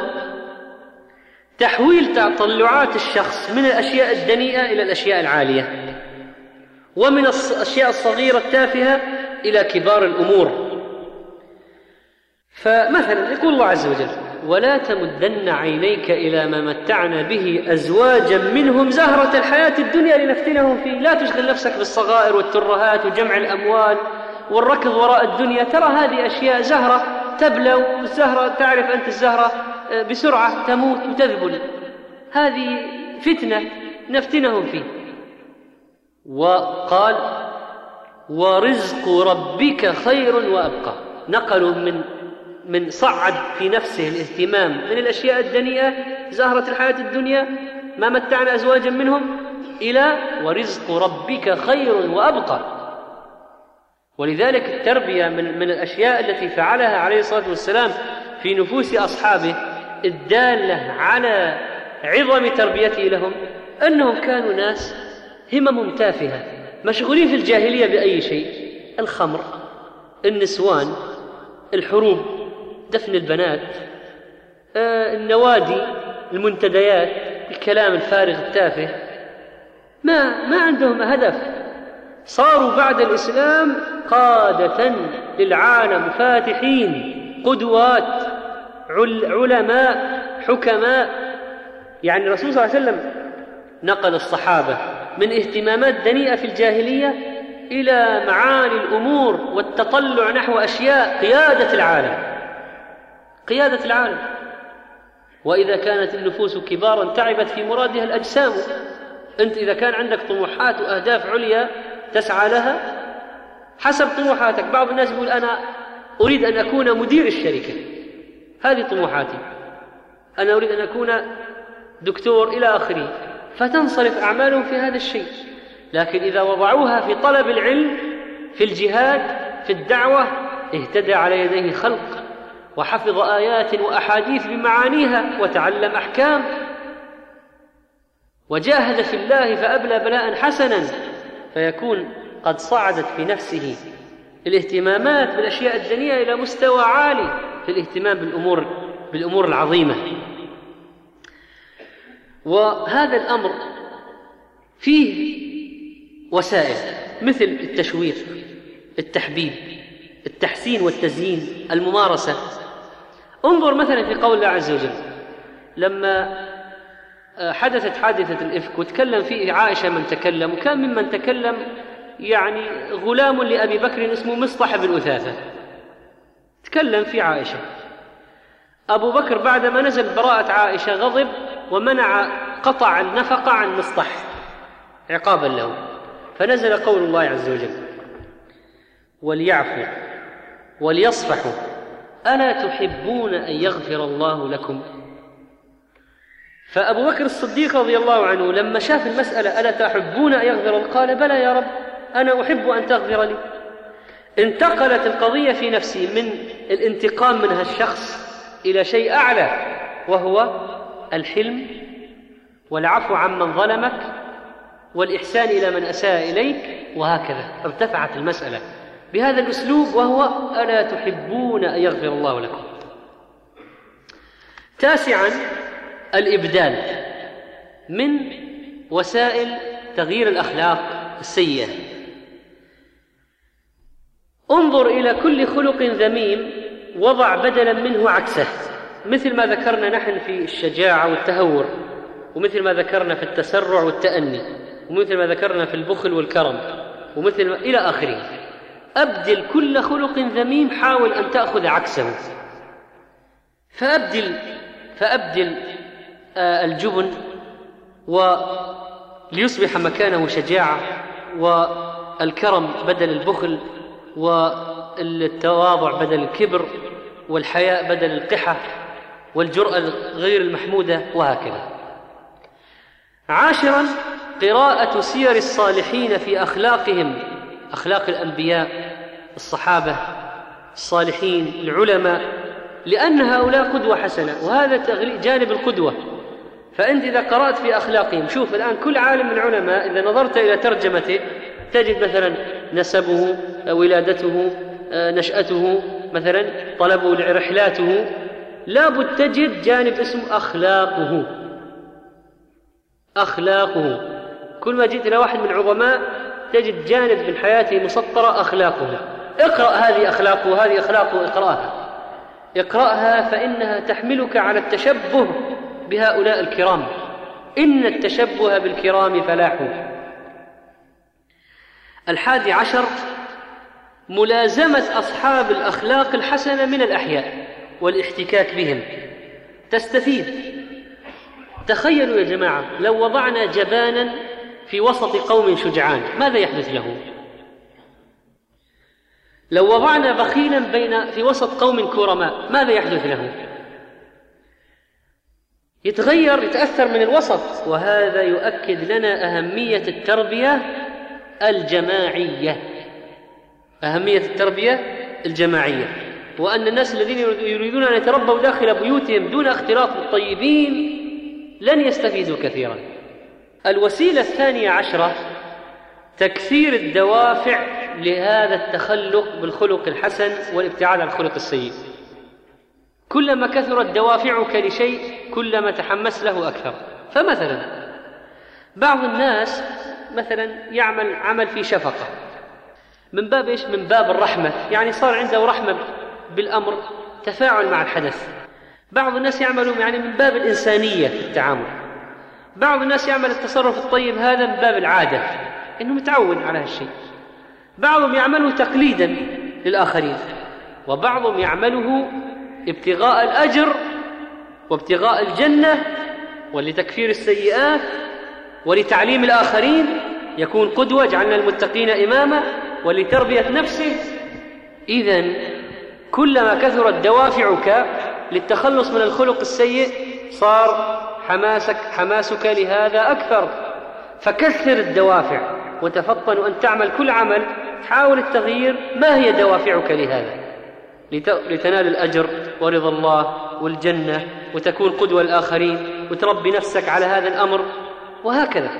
تحويل تطلعات الشخص من الأشياء الدنيئة إلى الأشياء العالية، ومن الأشياء الصغيرة التافهة إلى كبار الأمور. فمثلا يقول الله عز وجل: ولا تمدن عينيك إلى ما متعنا به أزواجا منهم زهرة الحياة الدنيا لنفتنهم فيه. لا تشغل نفسك بالصغائر والترهات وجمع الأموال والركض وراء الدنيا. ترى هذه أشياء زهرة تبلى، والزهرة تعرف أنت الزهرة بسرعة تموت وتذبل، هذه فتنة نفتنهم فيه. وقال: ورزق ربك خير وأبقى. نقلوا من صعد في نفسه الاهتمام من الأشياء الدنيئة زهرة الحياة الدنيا ما متعنا أزواجا منهم إلى ورزق ربك خير وأبقى. ولذلك التربية من الأشياء التي فعلها عليه الصلاة والسلام في نفوس أصحابه الدالة على عظم تربيته لهم أنهم كانوا ناس همم تافهة مشغولين في الجاهلية بأي شيء: الخمر، النسوان، الحروب، دفن البنات، النوادي، المنتديات، الكلام الفارغ التافه. ما عندهم هدف. صاروا بعد الإسلام قادة للعالم، فاتحين، قدوات، علماء، حكماء. يعني الرسول صلى الله عليه وسلم نقل الصحابة من اهتمامات دنيئة في الجاهلية إلى معاني الأمور والتطلع نحو أشياء قيادة العالم. وإذا كانت النفوس كبارا تعبت في مرادها الأجسام. أنت إذا كان عندك طموحات وأهداف عليا تسعى لها حسب طموحاتك. بعض الناس يقول أنا أريد أن أكون مدير الشركة، هذه طموحاتي، أنا أريد أن أكون دكتور إلى آخره، فتنصرف أعمالهم في هذا الشيء. لكن إذا وضعوها في طلب العلم، في الجهاد، في الدعوة، اهتدى على يديه خلق، وحفظ آيات وأحاديث بمعانيها، وتعلم أحكام، وجاهد في الله فأبلى بلاء حسنا، فيكون قد صعدت في نفسه الاهتمامات بالأشياء الدنيئة إلى مستوى عالي في الاهتمام بالأمور العظيمة. وهذا الأمر فيه وسائل مثل التشويق، التحبيب، التحسين والتزيين، الممارسة. انظر مثلا في قول الله عز وجل لما حدثت حادثة الإفك وتكلم فيه عائشة من تكلم، وكان ممن تكلم يعني غلام لأبي بكر اسمه مصطح بن أثاثة، تكلم في عائشة. أبو بكر بعدما نزل براءة عائشة غضب ومنع، قطع النفقة عن مصطح عقابا له، فنزل قول الله عز وجل وليعفوا وليصفحوا ألا تحبون أن يغفر الله لكم. فأبو بكر الصديق رضي الله عنه لما شاف المسألة ألا تحبون أن يغفر الله قال بلى يا رب أنا أحب أن تغفر لي. انتقلت القضية في نفسي من الانتقام من هالشخص إلى شيء أعلى، وهو الحلم والعفو عمن ظلمك والإحسان إلى من أساء إليك، وهكذا ارتفعت المسألة بهذا الأسلوب، وهو ألا تحبون أن يغفر الله لكم. تاسعا الإبدال من وسائل تغيير الأخلاق السيئة. انظر إلى كل خلق ذميم وضع بدلا منه عكسه، مثل ما ذكرنا نحن في الشجاعة والتهور، ومثل ما ذكرنا في التسرع والتأني، ومثل ما ذكرنا في البخل والكرم، ومثل ما إلى آخره. أبدل كل خلق ذميم، حاول أن تأخذ عكسه. فأبدل الجبن وليصبح مكانه شجاعة، والكرم بدل البخل، والتواضع بدل الكبر، والحياء بدل القحة، والجرأة غير المحمودة، وهكذا. عاشرا قراءة سير الصالحين في أخلاقهم، أخلاق الأنبياء، الصحابة، الصالحين، العلماء، لأن هؤلاء قدوة حسنة، وهذا جانب القدوة. فأنت إذا قرأت في أخلاقهم، شوف الآن كل عالم من العلماء إذا نظرت إلى ترجمته تجد مثلا نسبه، ولادته، نشأته، مثلا طلبه، رحلاته، لابد تجد جانب اسمه أخلاقه. كل ما جئت إلى واحد من العظماء تجد جانب من حياته مسطرة أخلاقه. اقرأ هذه أخلاقه وهذه أخلاقه، اقرأها فإنها تحملك على التشبه بهؤلاء الكرام. إن التشبه بالكرام فلاح. 11 ملازمة أصحاب الأخلاق الحسنة من الأحياء والاحتكاك بهم، تستفيد. تخيلوا يا جماعة لو وضعنا جبانا في وسط قوم شجعان ماذا يحدث له؟ لو وضعنا بخيلا في وسط قوم كرماء ماذا يحدث له؟ يتغير، يتأثر من الوسط. وهذا يؤكد لنا أهمية التربية الجماعية، أهمية التربية الجماعية، وأن الناس الذين يريدون أن يتربوا داخل بيوتهم دون اختلاط بالطيبين لن يستفيدوا كثيرا. الوسيلة 12 تكثير الدوافع لهذا التخلق بالخلق الحسن والابتعاد عن الخلق السيء. كلما كثرت دوافعك لشيء كلما تحمس له أكثر. فمثلا بعض الناس مثلا يعمل عمل في شفقة من باب إيش؟ من باب الرحمة، يعني صار عنده رحمة بالأمر، تفاعل مع الحدث. بعض الناس يعملوا يعني من باب الإنسانية في التعامل. بعض الناس يعمل التصرف الطيب هذا من باب العادة، إنه متعود على هالشيء. بعضهم يعمله تقليدا للآخرين، وبعضهم يعمله ابتغاء الأجر وابتغاء الجنة ولتكفير السيئات ولتعليم الآخرين، يكون قدوة، جعلنا المتقين إماما، ولتربية نفسه. إذن كلما كثرت دوافعك للتخلص من الخلق السيء صار حماسك لهذا أكثر. فكثر الدوافع وتفطن أن تعمل كل عمل حاول التغيير. ما هي دوافعك لهذا؟ لتنال الأجر ورضا الله والجنة، وتكون قدوة للآخرين، وتربي نفسك على هذا الأمر، وهكذا.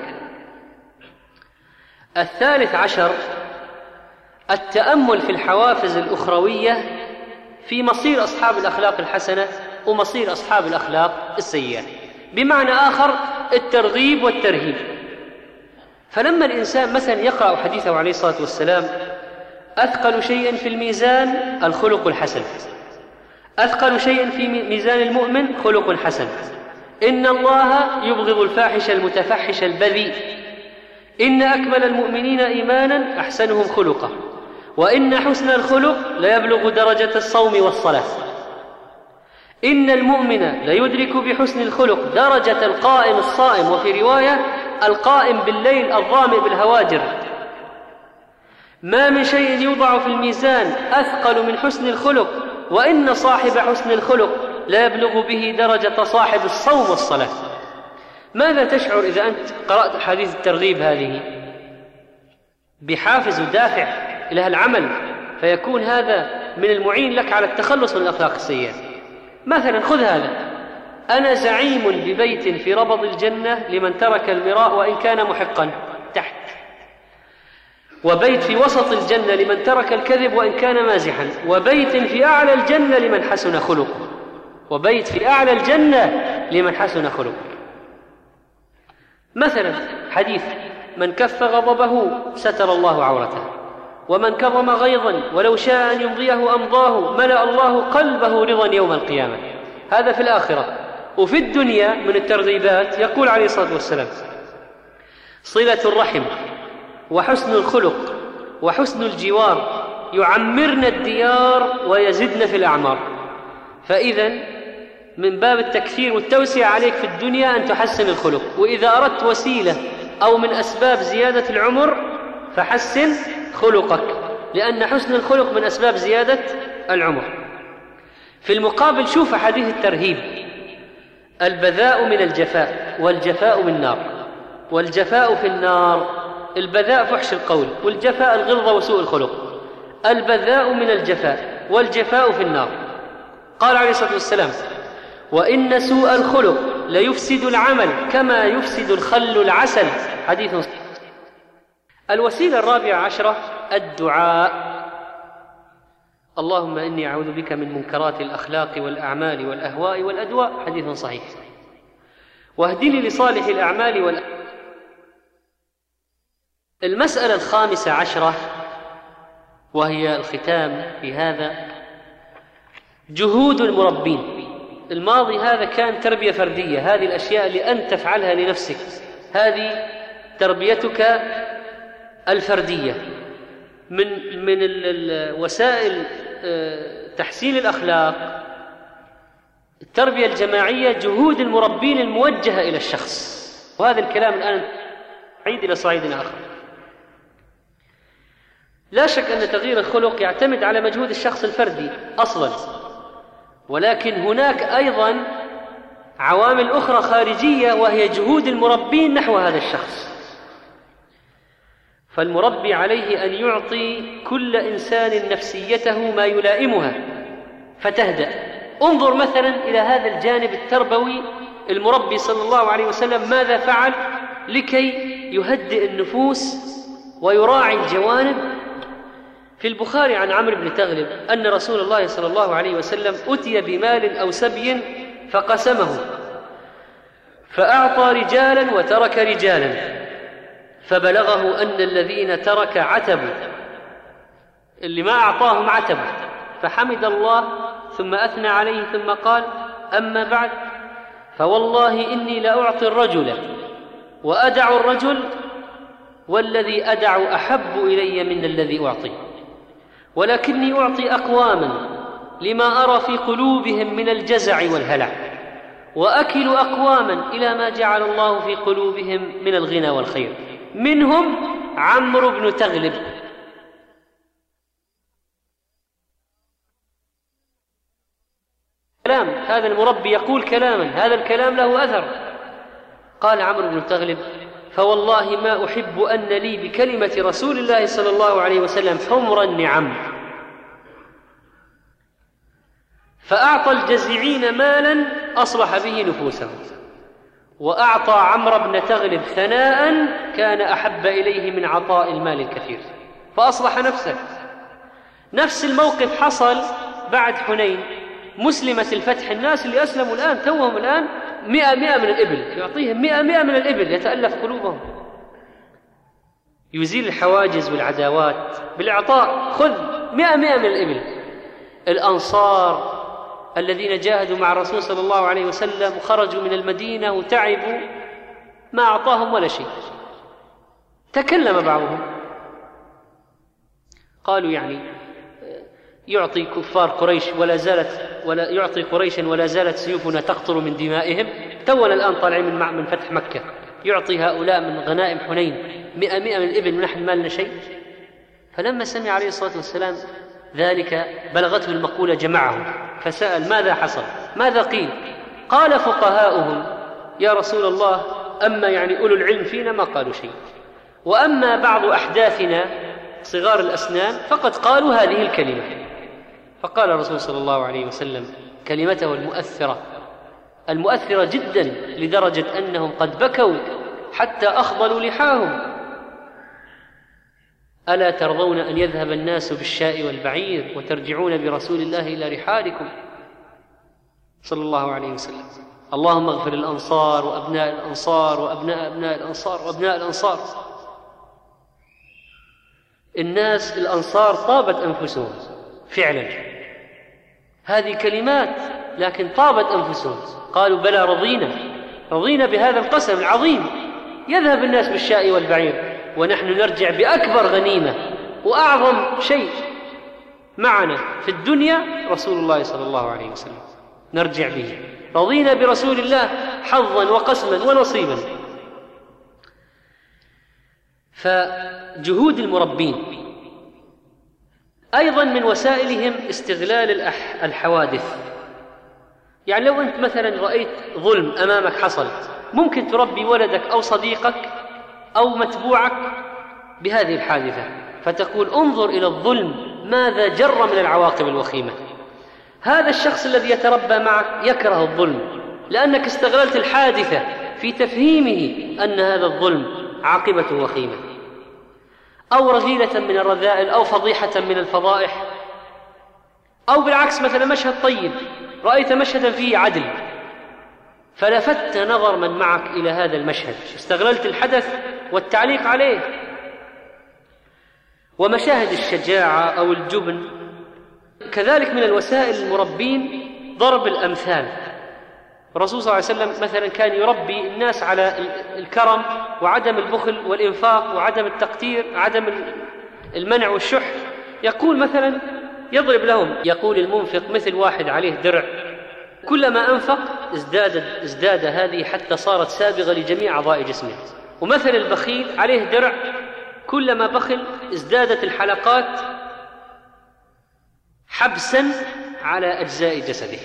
13 التأمل في الحوافز الأخروية في مصير أصحاب الأخلاق الحسنة ومصير أصحاب الأخلاق السيئة. بمعنى آخر الترغيب والترهيب. فلما الإنسان مثلا يقرأ حديثه عليه الصلاة والسلام: أثقل شيء في الميزان الخلق الحسن، أثقل شيء في ميزان المؤمن خلق حسن، إن الله يبغض الفاحش المتفحش البذيء، إن أكمل المؤمنين إيمانا أحسنهم خلقا، وإن حسن الخلق ليبلغ درجة الصوم والصلاة، إن المؤمن ليدرك بحسن الخلق درجة القائم الصائم، وفي رواية القائم بالليل الظامئ بالهواجر. ما من شيء يوضع في الميزان أثقل من حسن الخلق، وإن صاحب حسن الخلق لا يبلغ به درجة صاحب الصوم والصلاة. ماذا تشعر إذا أنت قرأت حديث الترغيب هذه؟ بحافز ودافع إلى العمل، فيكون هذا من المعين لك على التخلص من الأخلاق السيئة. مثلا خذ هذا: أنا زعيم ببيت في ربض الجنة لمن ترك المراء وإن كان محقا، تحت، وبيت في وسط الجنة لمن ترك الكذب وإن كان مازحا، وبيت في أعلى الجنة لمن حسن خلقه، وبيت في أعلى الجنة لمن حسن خلقه. مثلا حديث: من كف غضبه ستر الله عورته، ومن كظم غيظا ولو شاء أن يمضيه أمضاه ملأ الله قلبه رضا يوم القيامة. هذا في الآخرة. وفي الدنيا من الترغيبات يقول عليه الصلاة والسلام: صلة الرحم وحسن الخلق وحسن الجوار يعمرن الديار ويزدن في الأعمار. فإذا من باب التكثير والتوسع عليك في الدنيا أن تحسن الخلق، وإذا أردت وسيلة أو من أسباب زيادة العمر فحسن خلقك، لأن حسن الخلق من أسباب زيادة العمر. في المقابل شوف حديث الترهيب: البذاء من الجفاء والجفاء من النار، والجفاء في النار. البذاء فحش القول، والجفاء الغلظة وسوء الخلق. البذاء من الجفاء والجفاء في النار. قال عليه الصلاة والسلام: وإن سوء الخلق ليفسد العمل كما يفسد الخل العسل. حديث صحيح. الوسيلة 14 الدعاء: اللهم إني أعوذ بك من منكرات الأخلاق والأعمال والأهواء والأدواء. حديث صحيح. واهدني لصالح الأعمال المسألة 15 وهي الختام في هذا: جهود المربين. الماضي هذا كان تربية فردية، هذه الأشياء اللي أنت تفعلها لنفسك هذه تربيتك الفردية. من وسائل تحسين الأخلاق التربية الجماعية جهود المربين الموجهة إلى الشخص. وهذا الكلام الآن عيد إلى صعيد آخر. لا شك أن تغيير الخلق يعتمد على مجهود الشخص الفردي أصلا، ولكن هناك أيضا عوامل أخرى خارجية وهي جهود المربين نحو هذا الشخص. فالمربي عليه أن يعطي كل إنسان نفسيته ما يلائمها فتهدأ. انظر مثلا إلى هذا الجانب التربوي، المربي صلى الله عليه وسلم ماذا فعل لكي يهدئ النفوس ويراعي الجوانب. في البخاري عن عمرو بن تغلب أن رسول الله صلى الله عليه وسلم أتي بمال أو سبي فقسمه، فأعطى رجالا وترك رجالا، فبلغه أن الذين ترك عتبوا، اللي ما أعطاهم عتبوا، فحمد الله ثم أثنى عليه ثم قال: أما بعد فوالله إني لأعطي الرجل وأدع الرجل والذي أدع أحب إلي من الذي أعطي، ولكني أعطي أقواما لما أرى في قلوبهم من الجزع والهلع، وأكل أقواما إلى ما جعل الله في قلوبهم من الغنى والخير، منهم عمرو بن تغلب. هذا المربي يقول كلاما، هذا الكلام له أثر. قال عمرو بن تغلب: فوالله ما أحب أن لي بكلمة رسول الله صلى الله عليه وسلم حمر النعم. فأعطى الجزعين مالا أصلح به نفوسهم، وأعطى عمرو بن تغلب ثناء كان أحب إليه من عطاء المال الكثير، فأصلح نفسه. نفس الموقف حصل بعد حنين، مسلمة الفتح، الناس اللي أسلموا الآن توهم الآن 100 من الإبل، يعطيهم 100 من الإبل يتألف قلوبهم، يزيل الحواجز والعداوات بالإعطاء. خذ 100 من الإبل. الأنصار الذين جاهدوا مع الرسول صلى الله عليه وسلم وخرجوا من المدينة وتعبوا ما أعطاهم ولا شيء. تكلم بعضهم قالوا يعني يعطي كفار قريش ولا يعطي قريشا ولا زالت سيوفنا تقطر من دمائهم، تونا الآن طالعين من فتح مكة، يعطي هؤلاء من غنائم حنين 100 من الإبل ونحن مالنا شيء. فلما سمع عليه الصلاة والسلام ذلك بلغته المقولة جمعهم فسأل: ماذا حصل؟ ماذا قيل؟ قال فقهاؤهم: يا رسول الله، أما يعني أولو العلم فينا ما قالوا شيء، وأما بعض أحداثنا صغار الأسنان فقد قالوا هذه الكلمة. فقال الرسول صلى الله عليه وسلم كلمته المؤثرة جدا، لدرجة أنهم قد بكوا حتى أخضلوا لحاهم: ألا ترضون أن يذهب الناس بالشاء والبعير وترجعون برسول الله إلى رحالكم صلى الله عليه وسلم؟ اللهم اغفر الأنصار وأبناء الأنصار وأبناء أبناء الأنصار وأبناء الأنصار. الناس الأنصار طابت أنفسهم فعلا، هذه كلمات، لكن طابت أنفسهم، قالوا: بلى رضينا بهذا القسم العظيم، يذهب الناس بالشاء والبعير ونحن نرجع بأكبر غنيمة وأعظم شيء معنا في الدنيا رسول الله صلى الله عليه وسلم، نرجع به، رضينا برسول الله حظا وقسما ونصيبا. فجهود المربين أيضا من وسائلهم استغلال الحوادث. يعني لو أنت مثلا رأيت ظلم أمامك حصل، ممكن تربي ولدك أو صديقك أو متبوعك بهذه الحادثة، فتقول: انظر إلى الظلم ماذا جر من العواقب الوخيمة. هذا الشخص الذي يتربى معك يكره الظلم، لأنك استغللت الحادثة في تفهيمه أن هذا الظلم عاقبته وخيمة، أو رذيلة من الرذائل، أو فضيحة من الفضائح، أو بالعكس مثلا مشهد طيب، رأيت مشهدا فيه عدل فلفت نظر من معك إلى هذا المشهد، استغللت الحدث والتعليق عليه. ومشاهد الشجاعة أو الجبن كذلك من الوسائل المربين ضرب الأمثال. الرسول صلى الله عليه وسلم مثلا كان يربي الناس على الكرم وعدم البخل والإنفاق وعدم التقتير، عدم المنع والشح. يقول مثلا، يضرب لهم، يقول: المنفق مثل واحد عليه درع، كلما أنفق ازداد هذه حتى صارت سابغة لجميع أعضاء جسمه. ومثل البخيل عليه درع، كلما بخل ازدادت الحلقات حبسا على أجزاء جسده.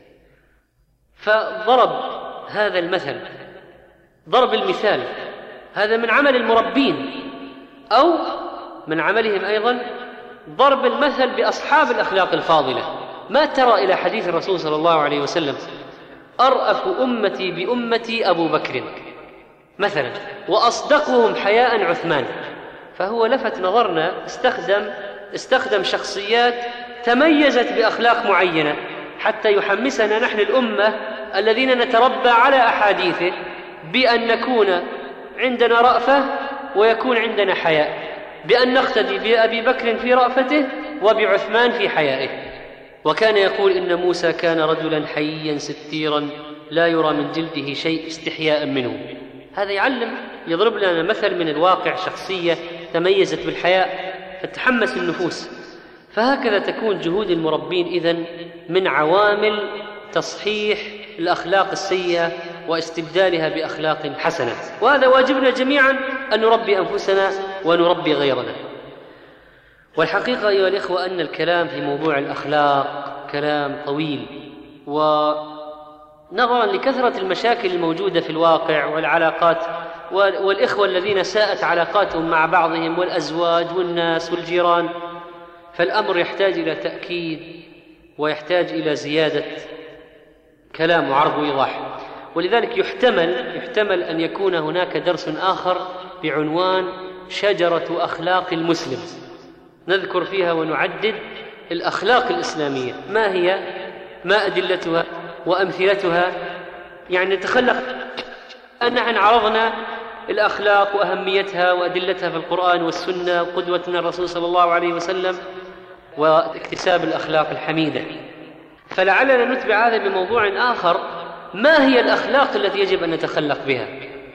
فضرب هذا المثل، ضرب المثال، هذا من عمل المربين، أو من عملهم أيضا ضرب المثل بأصحاب الأخلاق الفاضلة. ما ترى إلى حديث الرسول صلى الله عليه وسلم: أرأف أمتي بأمتي أبو بكر مثلا، وأصدقهم حياء عثمان. فهو لفت نظرنا، استخدم شخصيات تميزت بأخلاق معينة حتى يحمسنا نحن الأمة الذين نتربى على أحاديثه بأن نكون عندنا رأفة ويكون عندنا حياء، بأن نقتدي بأبي بكر في رأفته وبعثمان في حيائه. وكان يقول: إن موسى كان رجلا حييا ستيرا لا يرى من جلده شيء استحياء منه. هذا يعلم يضرب لنا مثل من الواقع شخصية تميزت بالحياء فتحمس النفوس. فهكذا تكون جهود المربين إذن من عوامل تصحيح الأخلاق السيئة واستبدالها بأخلاق حسنة، وهذا واجبنا جميعا أن نربي أنفسنا ونربي غيرنا. والحقيقة أيها الإخوة أن الكلام في موضوع الأخلاق كلام طويل، ونظرا لكثرة المشاكل الموجودة في الواقع والعلاقات والإخوة الذين ساءت علاقاتهم مع بعضهم والأزواج والناس والجيران، فالأمر يحتاج إلى تأكيد ويحتاج إلى زيادة كلام وعرض وإيضاح. ولذلك يحتمل أن يكون هناك درس آخر بعنوان شجرة أخلاق المسلم، نذكر فيها ونعدد الأخلاق الإسلامية، ما هي، ما أدلتها وأمثلتها. يعني نتخلق أن نحن عرضنا الأخلاق وأهميتها وأدلتها في القرآن والسنة وقدوتنا الرسول صلى الله عليه وسلم واكتساب الأخلاق الحميدة. فلعلنا نتبع هذا بموضوع آخر، ما هي الأخلاق التي يجب أن نتخلق بها،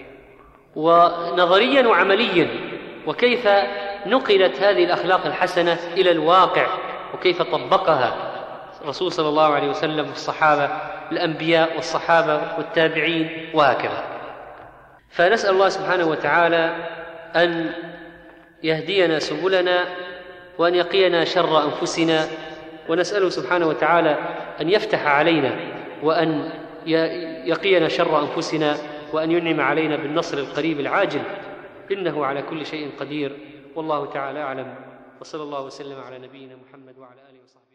ونظريا وعمليا، وكيف نقلت هذه الأخلاق الحسنة إلى الواقع، وكيف طبقها الرسول صلى الله عليه وسلم والصحابة الأنبياء والصحابة والتابعين وهكذا. فنسأل الله سبحانه وتعالى أن يهدينا سبلنا وأن يقينا شر أنفسنا، ونسأله سبحانه وتعالى أن يفتح علينا وأن يقينا شر أنفسنا وأن ينعم علينا بالنصر القريب العاجل، إنه على كل شيء قدير. والله تعالى أعلم، وصلى الله وسلم على نبينا محمد وعلى آله وصحبه.